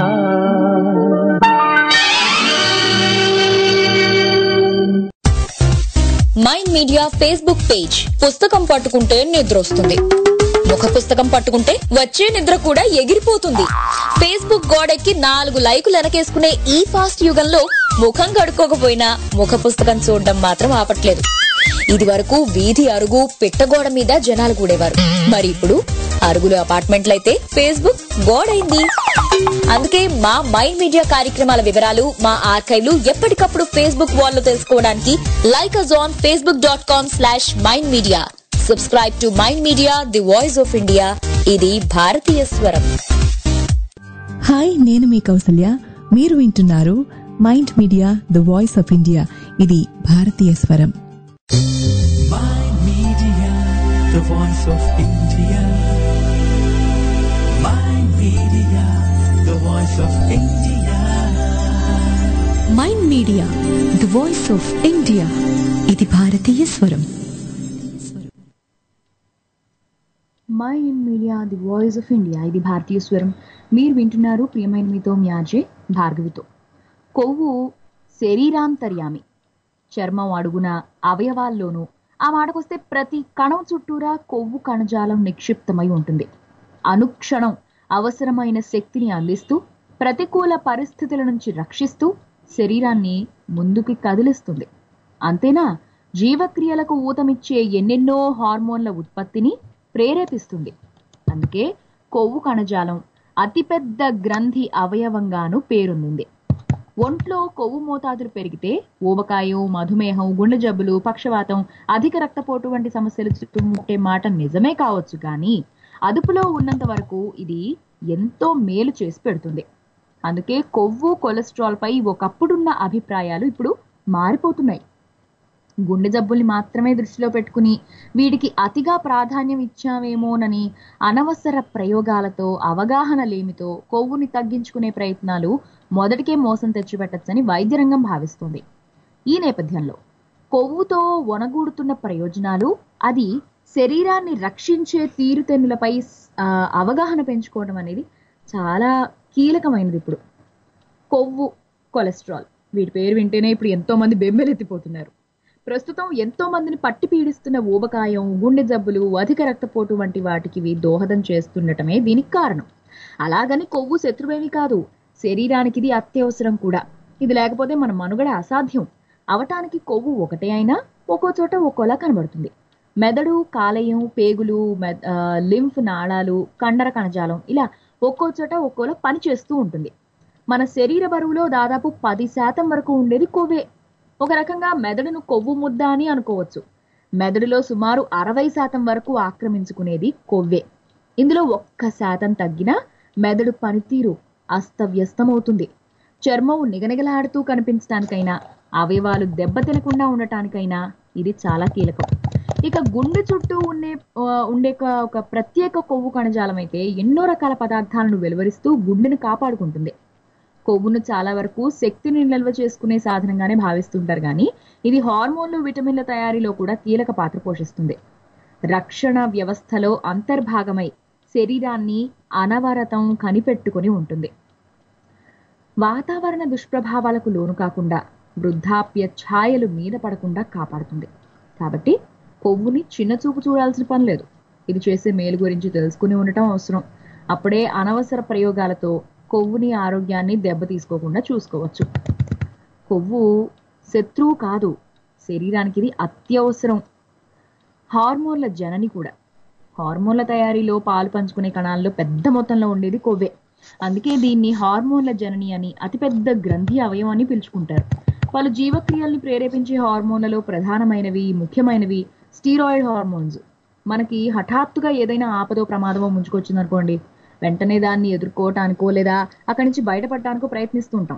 Mind Media Facebook page. పుస్తకం పట్టుకుంటే నిద్ర వస్తుంది, ముఖ పుస్తకం పట్టుకుంటే వచ్చే నిద్ర కూడా ఎగిరిపోతుంది. ఫేస్బుక్ గోడెక్కి 4 లైకులు వెనకేసుకునే ఈ ఫాస్ట్ యుగంలో ముఖం కడుక్కోకపోయినా ముఖ పుస్తకం చూడడం మాత్రం ఆపట్లేదు. ఇది వరకు వీధి అరుగు పిట్టగోడ మీద జనాలు కూడేవారు, మరి ఇప్పుడు అరుగులు అపార్ట్మెంట్లయితే ఫేస్బుక్ గోడైంది. అందుకే మా మైండ్ మీడియా కార్యక్రమాల వివరాలు, మా ఆర్కైవ్లు ఎప్పటికప్పుడు ఫేస్బుక్ వాల్ లో తెలుసుకోవడానికి like us on facebook.com/mindmedia. Subscribe to Mind Media, the voice of India. ఇది భారతీయ స్వరం. హాయ్, నేను మీ కౌసల్య. మీరు వింటున్నారు Mind Media the voice of India. ఇది భారతీయ స్వరం. Mind Media, the voice of India. Mind Media, the voice of India. Mind Media the voice of India. ఇది భారతీయ స్వరం. Mind Media the voice of India, ఇది భారతీయ స్వరం. మీరు వింటున్నారు ప్రియమైన మీతో మీ ఆర్జే భార్గవితో. కొవ్వు శరీరాంతర్యామి, చర్మం అడుగున అవయవాల్లోనూ, ఆ మాటకొస్తే ప్రతి కణం చుట్టూరా కొవ్వు కణజాలం నిక్షిప్తమై ఉంటుంది. అనుక్షణం అవసరమైన శక్తిని అందిస్తూ, ప్రతికూల పరిస్థితుల నుంచి రక్షిస్తూ శరీరాన్ని ముందుకి కదిలిస్తుంది. అంతేనా, జీవక్రియలకు ఊతమిచ్చే ఎన్నెన్నో హార్మోన్ల ఉత్పత్తిని ప్రేరేపిస్తుంది. అందుకే కొవ్వు కణజాలం అతిపెద్ద గ్రంథి అవయవంగాను పేరొందింది. ఒంట్లో కొవ్వు మోతాదులు పెరిగితే ఊబకాయం, మధుమేహం, గుండె జబ్బులు, పక్షవాతం, అధిక రక్తపోటు వంటి సమస్యలు చుట్టుముట్టే మాట నిజమే కావచ్చు, కానీ అదుపులో ఉన్నంత వరకు ఇది ఎంతో మేలు చేసి పెడుతుంది. అందుకే కొవ్వు, కొలెస్ట్రాల్ పై ఒకప్పుడున్న అభిప్రాయాలు ఇప్పుడు మారిపోతున్నాయి. గుండె జబ్బుల్ని మాత్రమే దృష్టిలో పెట్టుకుని వీటికి అతిగా ప్రాధాన్యం ఇచ్చామేమోనని అనవసర ప్రయోగాలతో, అవగాహన లేమితో కొవ్వుని తగ్గించుకునే ప్రయత్నాలు మొదటికే మోసం తెచ్చిపెట్టచ్చని వైద్య రంగం భావిస్తుంది. ఈ నేపథ్యంలో కొవ్వుతో ఒనగూడుతున్న ప్రయోజనాలు, అది శరీరాన్ని రక్షించే తీరుతెన్నులపై అవగాహన పెంచుకోవడం అనేది చాలా కీలకమైనది. ఇప్పుడు కొవ్వు, కొలెస్ట్రాల్, వీటి పేరు వింటేనే ఇప్పుడు ఎంతో మంది బెంబెలెత్తిపోతున్నారు. ప్రస్తుతం ఎంతో మందిని పట్టి పీడిస్తున్న ఊబకాయం, గుండె జబ్బులు, అధిక రక్తపోటు వంటి వాటికి దోహదం చేస్తుండటమే దీనికి కారణం. అలాగని కొవ్వు శత్రువేమి కాదు, శరీరానికి ఇది అత్యవసరం కూడా. ఇది లేకపోతే మన మనుగడ అసాధ్యం. అవటానికి కొవ్వు ఒకటే అయినా ఒక్కో చోట ఒక్కోలా కనబడుతుంది. మెదడు, కాలేయం, పేగులు, లింఫ్ నాళాలు, కండర కణజాలం ఇలా ఒక్కో చోట ఒక్కోలా పని చేస్తూ ఉంటుంది. మన శరీర బరువులో దాదాపు 10% వరకు ఉండేది కొవ్వే. ఒక రకంగా మెదడును కొవ్వు ముద్ద అని అనుకోవచ్చు. మెదడులో సుమారు 60% వరకు ఆక్రమించుకునేది కొవ్వే. ఇందులో 1% తగ్గినా మెదడు పనితీరు అస్తవ్యస్తమవుతుంది. చర్మం నిగనిగలాడుతూ కనిపించడానికైనా, అవయవాలు దెబ్బతినకుండా ఉండటానికైనా ఇది చాలా కీలకం. ఇక గుండె చుట్టూ ఉండే ఒక ప్రత్యేక కొవ్వు కణజాలం అయితే ఎన్నో రకాల పదార్థాలను వెలువరిస్తూ గుండెను కాపాడుకుంటుంది. కొవ్వును చాలా వరకు శక్తిని నిల్వ చేసుకునే సాధనంగానే భావిస్తుంటారు, కానీ ఇది హార్మోన్లు, విటమిన్ల తయారీలో కూడా కీలక పాత్ర పోషిస్తుంది. రక్షణ వ్యవస్థలో అంతర్భాగమై శరీరాన్ని అనవరతం కనిపెట్టుకుని ఉంటుంది. వాతావరణ దుష్ప్రభావాలకు లోను కాకుండా, వృద్ధాప్య ఛాయలు మీద పడకుండా కాపాడుతుంది. కాబట్టి కొవ్వుని చిన్న చూపు చూడాల్సిన పని లేదు. ఇది చేసే మేలు గురించి తెలుసుకుని ఉండటం అవసరం. అప్పుడే అనవసర ప్రయోగాలతో కొవ్వుని, ఆరోగ్యాన్ని దెబ్బతీసుకోకుండా చూసుకోవచ్చు. కొవ్వు శత్రువు కాదు, శరీరానికి ఇది అత్యవసరం. హార్మోన్ల జనని కూడా. హార్మోన్ల తయారీలో పాలు పంచుకునే కణాల్లో పెద్ద మొత్తంలో ఉండేది కొవ్వే. అందుకే దీన్ని హార్మోన్ల జనని అని, అతిపెద్ద గ్రంథి అవయవం అని పిలుచుకుంటారు. పలు జీవక్రియల్ని ప్రేరేపించే హార్మోన్లలో ప్రధానమైనవి, ముఖ్యమైనవి స్టీరాయిడ్ హార్మోన్స్. మనకి హఠాత్తుగా ఏదైనా ఆపదో ప్రమాదమో ముంచుకొచ్చిందనుకోండి, వెంటనే దాన్ని ఎదుర్కోవటానికో లేదా అక్కడి నుంచి బయటపడటానికో ప్రయత్నిస్తూ ఉంటాం.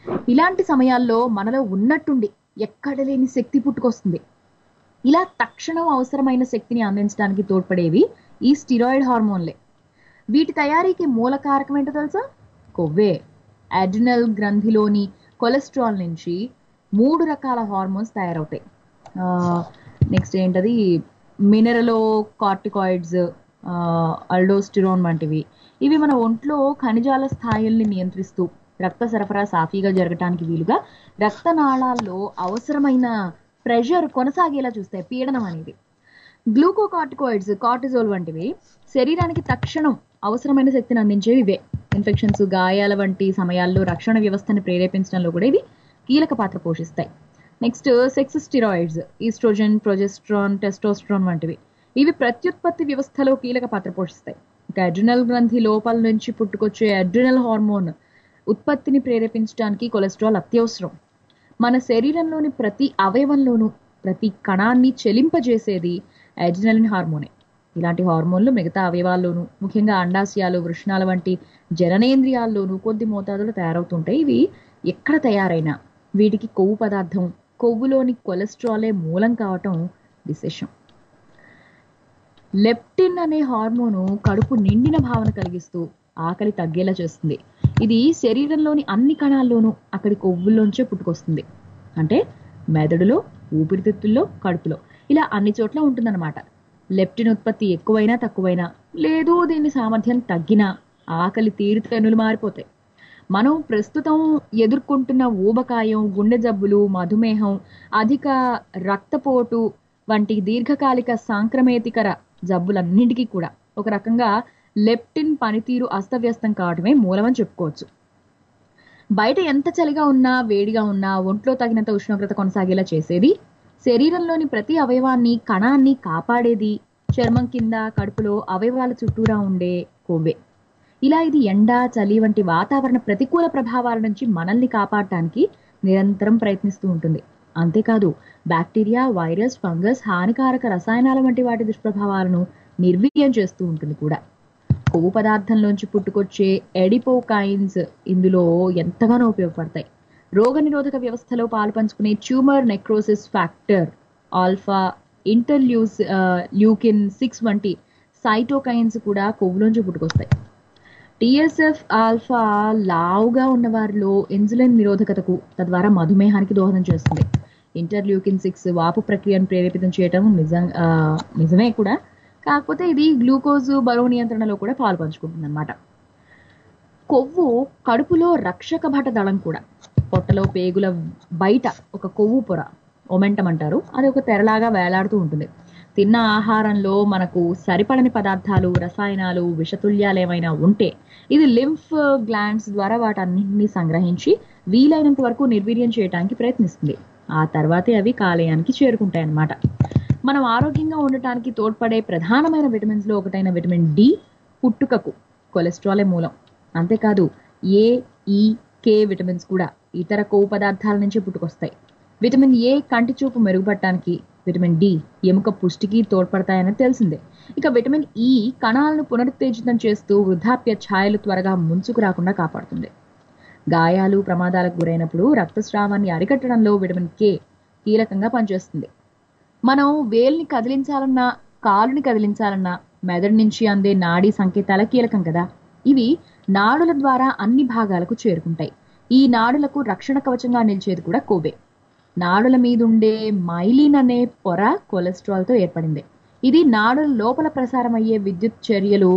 ఇలాంటి సమయాల్లో మనలో ఉన్నట్టుండి ఎక్కడ లేని శక్తి పుట్టుకొస్తుంది. ఇలా తక్షణం అవసరమైన శక్తిని అందించడానికి తోడ్పడేవి ఈ స్టిరాయిడ్ హార్మోన్లే. వీటి తయారీకి మూల కారకం ఏంటో తెలుసా? కొవ్వే. అడ్రినల్ గ్రంథిలోని కొలెస్ట్రాల్ నుంచి 3 రకాల హార్మోన్స్ తయారవుతాయి. నెక్స్ట్ ఏంటది, మినరలో కార్టికాయిడ్స్, అల్డోస్టిరోన్ వంటివి. ఇవి మన ఒంట్లో ఖనిజాల స్థాయిల్ని నియంత్రిస్తూ రక్త సరఫరా సాఫీగా జరగటానికి వీలుగా రక్తనాళాల్లో అవసరమైన ప్రెషర్ కొనసాగేలా చూస్తాయి, పీడనం అనేది. గ్లూకోకార్టికాయిడ్స్, కార్టిజోల్ వంటివి శరీరానికి తక్షణం అవసరమైన శక్తిని అందించేవి ఇవే. ఇన్ఫెక్షన్స్, గాయాల వంటి సమయాల్లో రక్షణ వ్యవస్థను ప్రేరేపించడంలో కూడా ఇవి కీలక పాత్ర పోషిస్తాయి. Next sex steroids, oestrogen, progesterone, testosterone వంటివి. ఇవి ప్రత్యుత్పత్తి వ్యవస్థలో కీలక పాత్ర పోషిస్తాయి. ఇక అడ్రినల్ గ్రంథి లోపల నుంచి పుట్టుకొచ్చే అడ్రినల్ హార్మోన్ ఉత్పత్తిని ప్రేరేపించడానికి కొలెస్ట్రాల్ అత్యవసరం. మన శరీరంలోని ప్రతి అవయవంలోనూ ప్రతి కణాన్ని చెలింపజేసేది అడ్రినలిన్ హార్మోనే. ఇలాంటి హార్మోన్లు మిగతా అవయవాల్లోనూ, ముఖ్యంగా అండాశయాలు, వృషణాల వంటి జననేంద్రియాల్లోనూ కొద్ది మోతాదులో తయారవుతుంటాయి. ఇవి ఎక్కడ తయారైనా వీటికి కొవ్వు పదార్థం, కొవ్వులోని కొలెస్ట్రాలే మూలం కావటం విశేషం. లెప్టిన్ అనే హార్మోను కడుపు నిండిన భావన కలిగిస్తూ ఆకలి తగ్గేలా చేస్తుంది. ఇది శరీరంలోని అన్ని కణాల్లోనూ అక్కడి కొవ్వుల్లోంచే పుట్టుకొస్తుంది. అంటే మెదడులో, ఊపిరితిత్తుల్లో, కడుపులో, ఇలా అన్ని చోట్ల ఉంటుందన్నమాట. లెప్టిన్ ఉత్పత్తి ఎక్కువైనా తక్కువైనా, లేదు దీని సామర్థ్యం తగ్గినా ఆకలి తీరుతెన్నులు మారిపోతాయి. మనం ప్రస్తుతం ఎదుర్కొంటున్న ఊబకాయం, గుండె జబ్బులు, మధుమేహం, అధిక రక్తపోటు వంటి దీర్ఘకాలిక సాంక్రమేతికర జబ్బులన్నింటికీ కూడా ఒక రకంగా లెప్టిన్ పనితీరు అస్తవ్యస్తం కావడమే మూలమని చెప్పుకోవచ్చు. బయట ఎంత చలిగా ఉన్నా, వేడిగా ఉన్నా ఒంట్లో తగినంత ఉష్ణోగ్రత కొనసాగేలా చేసేది, శరీరంలోని ప్రతి అవయవాన్ని, కణాన్ని కాపాడేది చర్మం కింద, కడుపులో, అవయవాల చుట్టూరా ఉండే కొవ్వే. ఇలా ఇది ఎండ, చలి వంటి వాతావరణ ప్రతికూల ప్రభావాల నుంచి మనల్ని కాపాడటానికి నిరంతరం ప్రయత్నిస్తూ ఉంటుంది. అంతేకాదు బ్యాక్టీరియా, వైరస్, ఫంగస్, హానికారక రసాయనాల వంటి వాటి దుష్ప్రభావాలను నిర్వీర్యం చేస్తూ ఉంటుంది కూడా. కొవ్వు పదార్థంలోంచి పుట్టుకొచ్చే ఎడిపోకైన్స్ ఇందులో ఎంతగానో ఉపయోగపడతాయి. రోగనిరోధక వ్యవస్థలో పాలు పంచుకునే tumour necrosis factor, alpha, interleukin 6 వంటి సైటోకైన్స్ కూడా కొవ్వులోంచి పుట్టుకొస్తాయి. టీఎస్ఎఫ్ ఆల్ఫా లావుగా ఉన్నవారిలో ఇన్సులిన్ నిరోధకతకు, తద్వారా మధుమేహానికి దోహదం చేస్తుంది. ఇంటర్ల్యూకిన్ 6 వాపు ప్రక్రియను ప్రేరేపితం చేయటం నిజమే కూడా, కాకపోతే ఇది గ్లూకోజ్, బరువు నియంత్రణలో కూడా పాలు పంచుకుంటుంది అన్నమాట. కొవ్వు కడుపులో రక్షక భట దళం కూడా. పొట్టలో, పేగుల బయట ఒక కొవ్వు పొర, ఒమెంటం అంటారు, అది ఒక తెరలాగా వేలాడుతూ ఉంటుంది. తిన్న ఆహారంలో మనకు సరిపడని పదార్థాలు, రసాయనాలు, విషతుల్యాలు ఏమైనా ఉంటే ఇది లింఫ్ గ్లాండ్స్ ద్వారా వాటన్నింటినీ సంగ్రహించి వీలైనంత వరకు నిర్వీర్యం చేయడానికి ప్రయత్నిస్తుంది. ఆ తర్వాతే అవి కాలేయానికి చేరుకుంటాయి అన్నమాట. మనం ఆరోగ్యంగా ఉండటానికి తోడ్పడే ప్రధానమైన విటమిన్స్ లో ఒకటైన విటమిన్ డి పుట్టుకకు కొలెస్ట్రాలే మూలం. అంతేకాదు ఏ, ఈ, కే విటమిన్స్ కూడా ఇతర కొవ్వు పదార్థాల నుంచి పుట్టుకొస్తాయి. విటమిన్ ఏ కంటి చూపు మెరుగుపడటానికి, విటమిన్ డి ఎముక పుష్టికి తోడ్పడతాయని తెలిసిందే. ఇక విటమిన్ ఈ కణాలను పునరుత్తేజితం చేస్తూ వృద్ధాప్య ఛాయలు త్వరగా ముంచుకు రాకుండా కాపాడుతుంది. గాయాలు, ప్రమాదాలకు గురైనప్పుడు రక్తస్రావాన్ని అరికట్టడంలో విటమిన్ కే కీలకంగా పనిచేస్తుంది. మనం వేల్ని కదిలించాలన్నా, కాలుని కదిలించాలన్నా మెదడు నుంచి అందే నాడీ సంకేతాల కీలకం కదా. ఇవి నాడుల ద్వారా అన్ని భాగాలకు చేరుకుంటాయి. ఈ నాడులకు రక్షణ కవచంగా నిలిచేది కూడా కొవ్వే. నాడుల మీదుండే మైలిన్ అనే పొర కొలెస్ట్రాల్తో ఏర్పడింది. ఇది నాడుల లోపల ప్రసారమయ్యే విద్యుత్ చర్యలు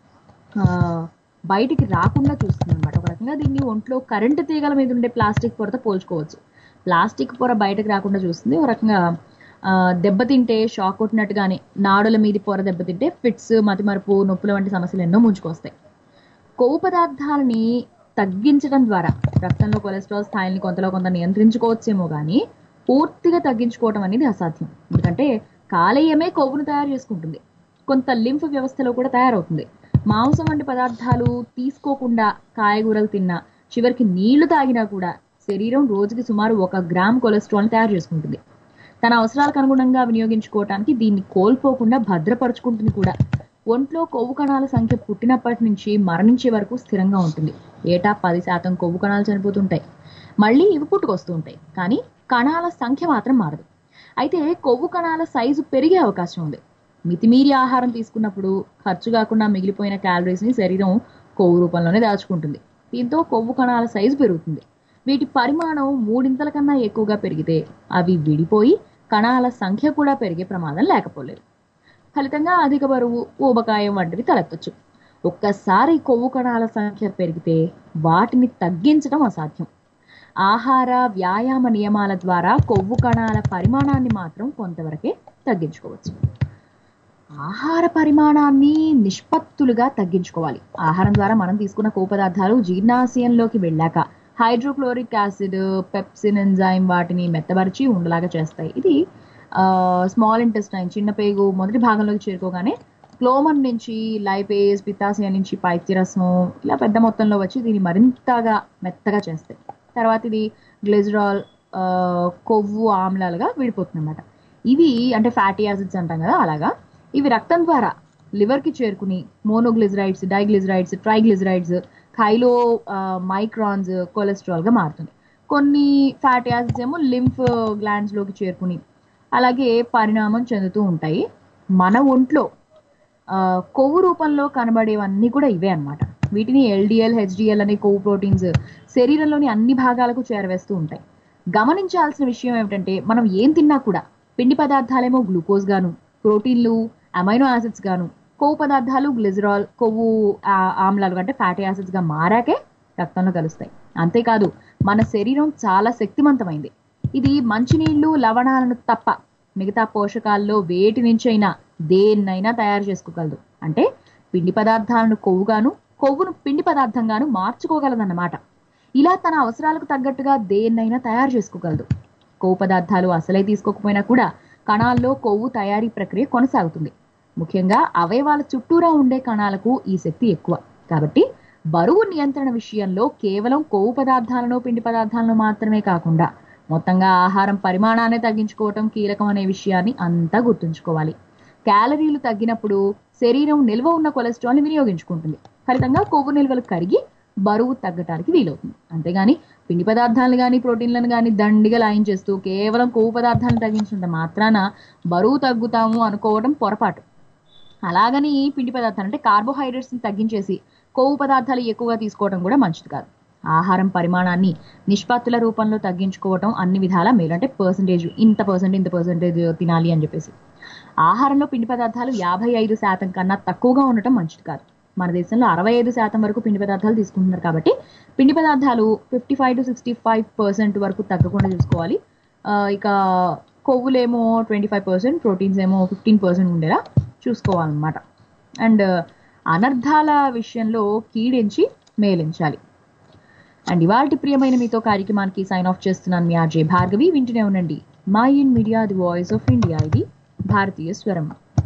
బయటికి రాకుండా చూస్తుంది అనమాట. ఒక రకంగా దీన్ని ఒంట్లో కరెంటు తీగల మీద ఉండే ప్లాస్టిక్ పొరతో పోల్చుకోవచ్చు. ప్లాస్టిక్ పొర బయటకు రాకుండా చూస్తుంది. ఒక రకంగా దెబ్బతింటే, షాక్ కొట్టినట్టుగానే నాడుల మీది పొర దెబ్బతింటే ఫిట్స్, మతిమరుపు, నొప్పుల వంటి సమస్యలు ఎన్నో ముంచుకొస్తాయి. కొవ్వు పదార్థాలని తగ్గించడం ద్వారా రక్తంలో కొలెస్ట్రాల్ స్థాయిని కొంతలో కొంత నియంత్రించుకోవచ్చేమో కానీ పూర్తిగా తగ్గించుకోవటం అనేది అసాధ్యం. ఎందుకంటే కాలేయమే కొవ్వును తయారు చేసుకుంటుంది, కొంత లింఫ్ వ్యవస్థలో కూడా తయారవుతుంది. మాంసం వంటి పదార్థాలు తీసుకోకుండా కాయగూరలు తిన్నా, చివరికి నీళ్లు తాగినా కూడా శరీరం రోజుకి సుమారు 1 గ్రామ్ కొలెస్ట్రాల్ని తయారు చేసుకుంటుంది. తన అవసరాలకు అనుగుణంగా వినియోగించుకోవటానికి దీన్ని కోల్పోకుండా భద్రపరుచుకుంటుంది కూడా. ఒంట్లో కొవ్వు కణాల సంఖ్య పుట్టినప్పటి నుంచి మరణించే వరకు స్థిరంగా ఉంటుంది. ఏటా 10% కొవ్వు కణాలు చనిపోతుంటాయి. మళ్ళీ ఇవి పుట్టుకొస్తూ ఉంటాయి. కానీ కణాల సంఖ్య మాత్రం మారదు. అయితే కొవ్వు కణాల సైజు పెరిగే అవకాశం ఉంది. మితిమీరి ఆహారం తీసుకున్నప్పుడు ఖర్చు కాకుండా మిగిలిపోయిన క్యాలరీస్ని శరీరం కొవ్వు రూపంలోనే దాచుకుంటుంది. దీంతో కొవ్వు కణాల సైజు పెరుగుతుంది. వీటి పరిమాణం 3 కన్నా ఎక్కువగా పెరిగితే అవి విడిపోయి కణాల సంఖ్య కూడా పెరిగే ప్రమాదం లేకపోలేదు. ఫలితంగా అధిక బరువు, ఊబకాయం వంటివి తలెత్తొచ్చు. ఒక్కసారి కొవ్వు కణాల సంఖ్య పెరిగితే వాటిని తగ్గించడం అసాధ్యం. ఆహార, వ్యాయామ నియమాల ద్వారా కొవ్వు కణాల పరిమాణాన్ని మాత్రం కొంతవరకే తగ్గించుకోవచ్చు. ఆహార పరిమాణాన్ని నిష్పత్తులుగా తగ్గించుకోవాలి. ఆహారం ద్వారా మనం తీసుకున్న కొవ్వు పదార్థాలు జీర్ణాశయంలోకి వెళ్ళాక హైడ్రోక్లోరిక్ యాసిడ్, పెప్సిన్ ఎంజైమ్ వాటిని మెత్తబరిచి ఉండలాగా చేస్తాయి. ఇది స్మాల్ ఇంటెస్టైన్, చిన్న పేగు మొదటి భాగంలోకి చేరుకోగానే క్లోమన్ నుంచి లైపేజ్, పిత్తాశయం నుంచి పైత్యరసం ఇలా పెద్ద మొత్తంలో వచ్చి దీన్ని మరింతగా మెత్తగా చేస్తాయి. తర్వాత ఇది గ్లిజరాల్, కొవ్వు ఆమ్లాలుగా విడిపోతుంది అన్నమాట. ఇవి అంటే ఫ్యాటీ యాసిడ్స్ అంటాం కదా, అలాగా ఇవి రక్తం ద్వారా లివర్కి చేరుకుని monoglycerides, diglycerides, triglycerides, chylomicrons, కొలెస్ట్రాల్గా మారుతుంది. కొన్ని ఫ్యాటీ యాసిడ్స్ ఏమో లింఫ్ గ్లాండ్స్లోకి చేరుకుని అలాగే పరిణామం చెందుతూ ఉంటాయి. మన ఒంట్లో కొవ్వు రూపంలో కనబడేవన్నీ కూడా ఇవే అన్నమాట. వీటిని ఎల్డిఎల్, హెచ్డిఎల్ అనే కొవ్వు ప్రోటీన్స్ శరీరంలోని అన్ని భాగాలకు చేరవేస్తూ ఉంటాయి. గమనించాల్సిన విషయం ఏమిటంటే మనం ఏం తిన్నా కూడా పిండి పదార్థాలేమో గ్లూకోజ్ గాను, ప్రోటీన్లు అమైనో యాసిడ్స్ గాను, కొవ్వు పదార్థాలు గ్లిజరాల్, కొవ్వు ఆమ్లాలు అంటే ఫ్యాటీ యాసిడ్స్ గా మారాకే రక్తంలో కలుస్తాయి. అంతేకాదు మన శరీరం చాలా శక్తివంతమైంది. ఇది మంచినీళ్లు, లవణాలను తప్ప మిగతా పోషకాల్లో వేటి నుంచైనా దేన్నైనా తయారు చేసుకోగలదు. అంటే పిండి పదార్థాలను కొవ్వుగాను, కొవ్వును పిండి పదార్థంగాను మార్చుకోగలదన్నమాట. ఇలా తన అవసరాలకు తగ్గట్టుగా దేన్నైనా తయారు చేసుకోగలదు. కొవ్వు పదార్థాలు అసలే తీసుకోకపోయినా కూడా కణాల్లో కొవ్వు తయారీ ప్రక్రియ కొనసాగుతుంది. ముఖ్యంగా అవయవాల చుట్టూరా ఉండే కణాలకు ఈ శక్తి ఎక్కువ. కాబట్టి బరువు నియంత్రణ విషయంలో కేవలం కొవ్వు పదార్థాలను, పిండి పదార్థాలను మాత్రమే కాకుండా మొత్తంగా ఆహారం పరిమాణాన్ని తగ్గించుకోవటం కీలకం అనే విషయాన్ని అంతా గుర్తుంచుకోవాలి. క్యాలరీలు తగ్గినప్పుడు శరీరం నిల్వ ఉన్న కొలెస్ట్రాల్ని వినియోగించుకుంటుంది. ఫలితంగా కొవ్వు నిల్వలు కరిగి బరువు తగ్గటానికి వీలవుతుంది. అంతేగాని పిండి పదార్థాలను కానీ, ప్రోటీన్లను కానీ దండిగా లాయించేస్తూ కేవలం కొవ్వు పదార్థాలను తగ్గించినంత మాత్రాన బరువు తగ్గుతాము అనుకోవడం పొరపాటు. అలాగని పిండి పదార్థాలు అంటే కార్బోహైడ్రేట్స్ని తగ్గించేసి కొవ్వు పదార్థాలు ఎక్కువగా తీసుకోవడం కూడా మంచిది కాదు. ఆహారం పరిమాణాన్ని నిష్పత్తుల రూపంలో తగ్గించుకోవడం అన్ని విధాలా మేలు. అంటే ఇంత పర్సెంటేజ్ తినాలి అని చెప్పేసి. ఆహారంలో పిండి పదార్థాలు 55% కన్నా తక్కువగా ఉండటం మంచిది కాదు. మన దేశంలో 65% వరకు పిండి పదార్థాలు తీసుకుంటున్నారు. కాబట్టి పిండి పదార్థాలు 55 to 65% వరకు తగ్గకుండా చూసుకోవాలి. ఇక కొవ్వులేమో 25%, ప్రోటీన్స్ ఏమో 15% ఉండేలా చూసుకోవాలన్నమాట. అండ్ అనర్థాల విషయంలో కీడించి మేలించాలి. అండ్ ఇవాల్టి ప్రియమైన మీతో కార్యక్రమానికి సైన్ ఆఫ్ చేస్తున్నాను. మీ ఆర్జే భార్గవి. వింటూనే ఉండండి Mind Media, the voice of India. ఇది భారతీయ స్వరం.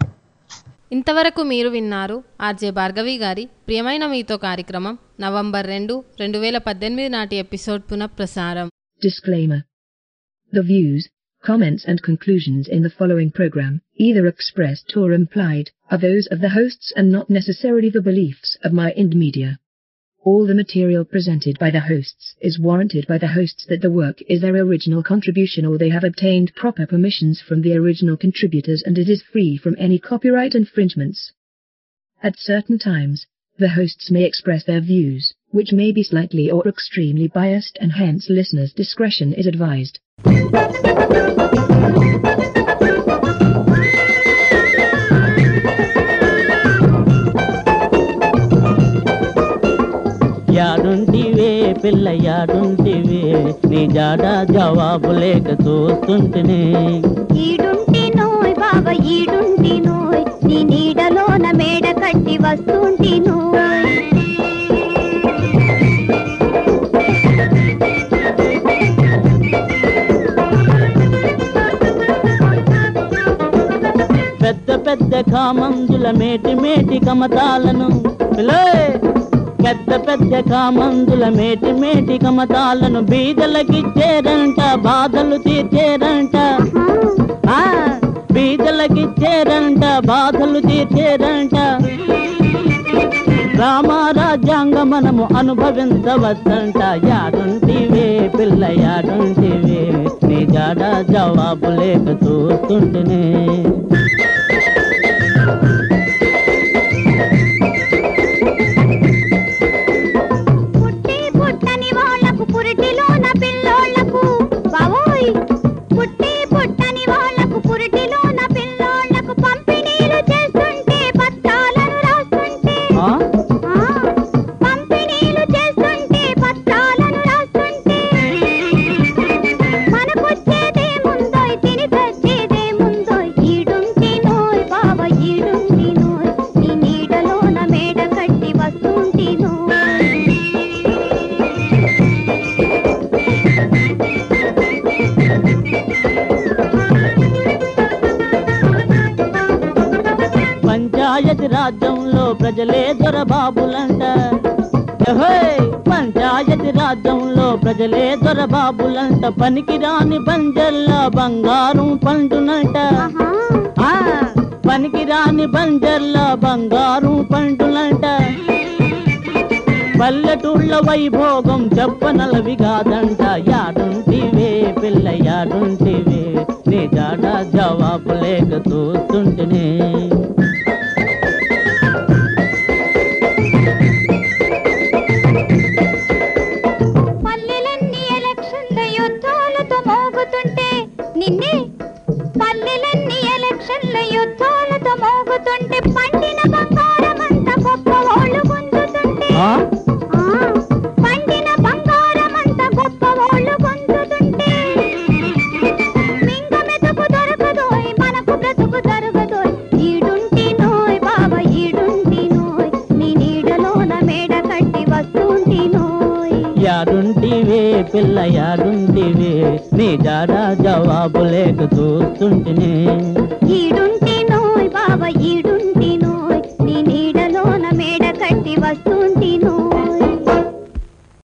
ఇంతవరకు మీరు విన్నారు ఆర్జే భార్గవి గారి ప్రియమైన మీతో కార్యక్రమం నవంబర్ 2, 2018 నాటి ఎపిసోడ్ పునఃప్రసారం. Disclaimer. The views, comments and conclusions in the following program, either expressed or implied, are those of the hosts and not necessarily the beliefs of Mind Media. All the material presented by the hosts is warranted by the hosts that the work is their original contribution or they have obtained proper permissions from the original contributors and it is free from any copyright infringements. At certain times, the hosts may express their views, which may be slightly or extremely biased and hence listeners' discretion is advised. యాడుంటివే పిల్ల యాడుంటివే, నీ జాడ జవాబు లేక చూస్తుంటేనే. ఈడుంటి నోయ్ బాబా ఈడుంటి నోయ్, నీ నీడలోన మేడ కట్టి వస్తుంటి నోయ్. పెద్ద పెద్ద కామందుల మేటి మేటి కమతాలను, పెద్ద పెద్ద కామందుల మేటి మేటి కమతాలను బీదలకిచ్చేరంట, బాధలు తీర్చేరంట. బీదలకిచ్చేరంట, బాధలు తీర్చేరంట. రామారాజ్యాంగ మనము అనుభవించవచ్చంట. యాడుంటివే పిల్ల యాడుంటివే, నీ జాడ జవాబు లేక చూస్తుంటేనే. పుట్టి పుట్టని వాళ్ళకు పురిటిలోన పిల్లోళ్లకు బావోయ్, పుట్టి పుట్టని వాళ్ళకు పురిటిలోన పిల్లోళ్లకు పంపిణీలు చేస్తుంటే పత్రాలను రాస్తుంటే, పంపిణీలు చేస్తుంటే పత్రాలను రాస్తుంటే, మనకొచ్చేదేముందోయ్ తిని తెచ్చేదేముందోయ్, ఈడుంటి నోయ్ బావ ఈడుంటి నోయ్, నీ నీడలోన మేడ కట్టి వస్తుంటి నోయ్. పంచాయతీ రాజ్యంలో ప్రజలే దొరబాబులంట. పంచాయతీ రాజ్యంలో ప్రజలే దొరబాబులంట. పనికిరాని బంజర్ల బంగారం పండునంట. పనికిరాని బంజర్ల బంగారం పండునంట. పల్లెటూళ్ళ వైభోగం చెప్పనలవి కాదంట. యాడుంటివే పిల్ల యాడుంటివే, నీ జాడ జవాబు లేక చూస్తుంటేనే. పల్లెలన్నీ ఎలక్షన్ల యుద్ధాలతో మోగుతుంటే నిన్నే, పల్లెలన్నీ ఎలక్షన్ల యుద్ధాలతో మోగుతుంటే, పండిన బంగారమంత గొప్ప వాళ్ళు పొందుతుంటే, పండిన బంగారమంత గొప్ప వాళ్ళు పొందుతుంటే, మింగ మెతుకు దొరకదోయ్ మనకు బ్రతుకు జరగదోయ్, ఈడుంటి నోయ్ బావ ఈడుంటి నోయ్, నీ నీడలోన మేడ కట్టి వస్తుంటి నోయ్. యాడుంటివే పిల్ల యాడుంటివే, నీ జాడ జవాబు లేక చూస్తుంటేనే. ఈడుంటి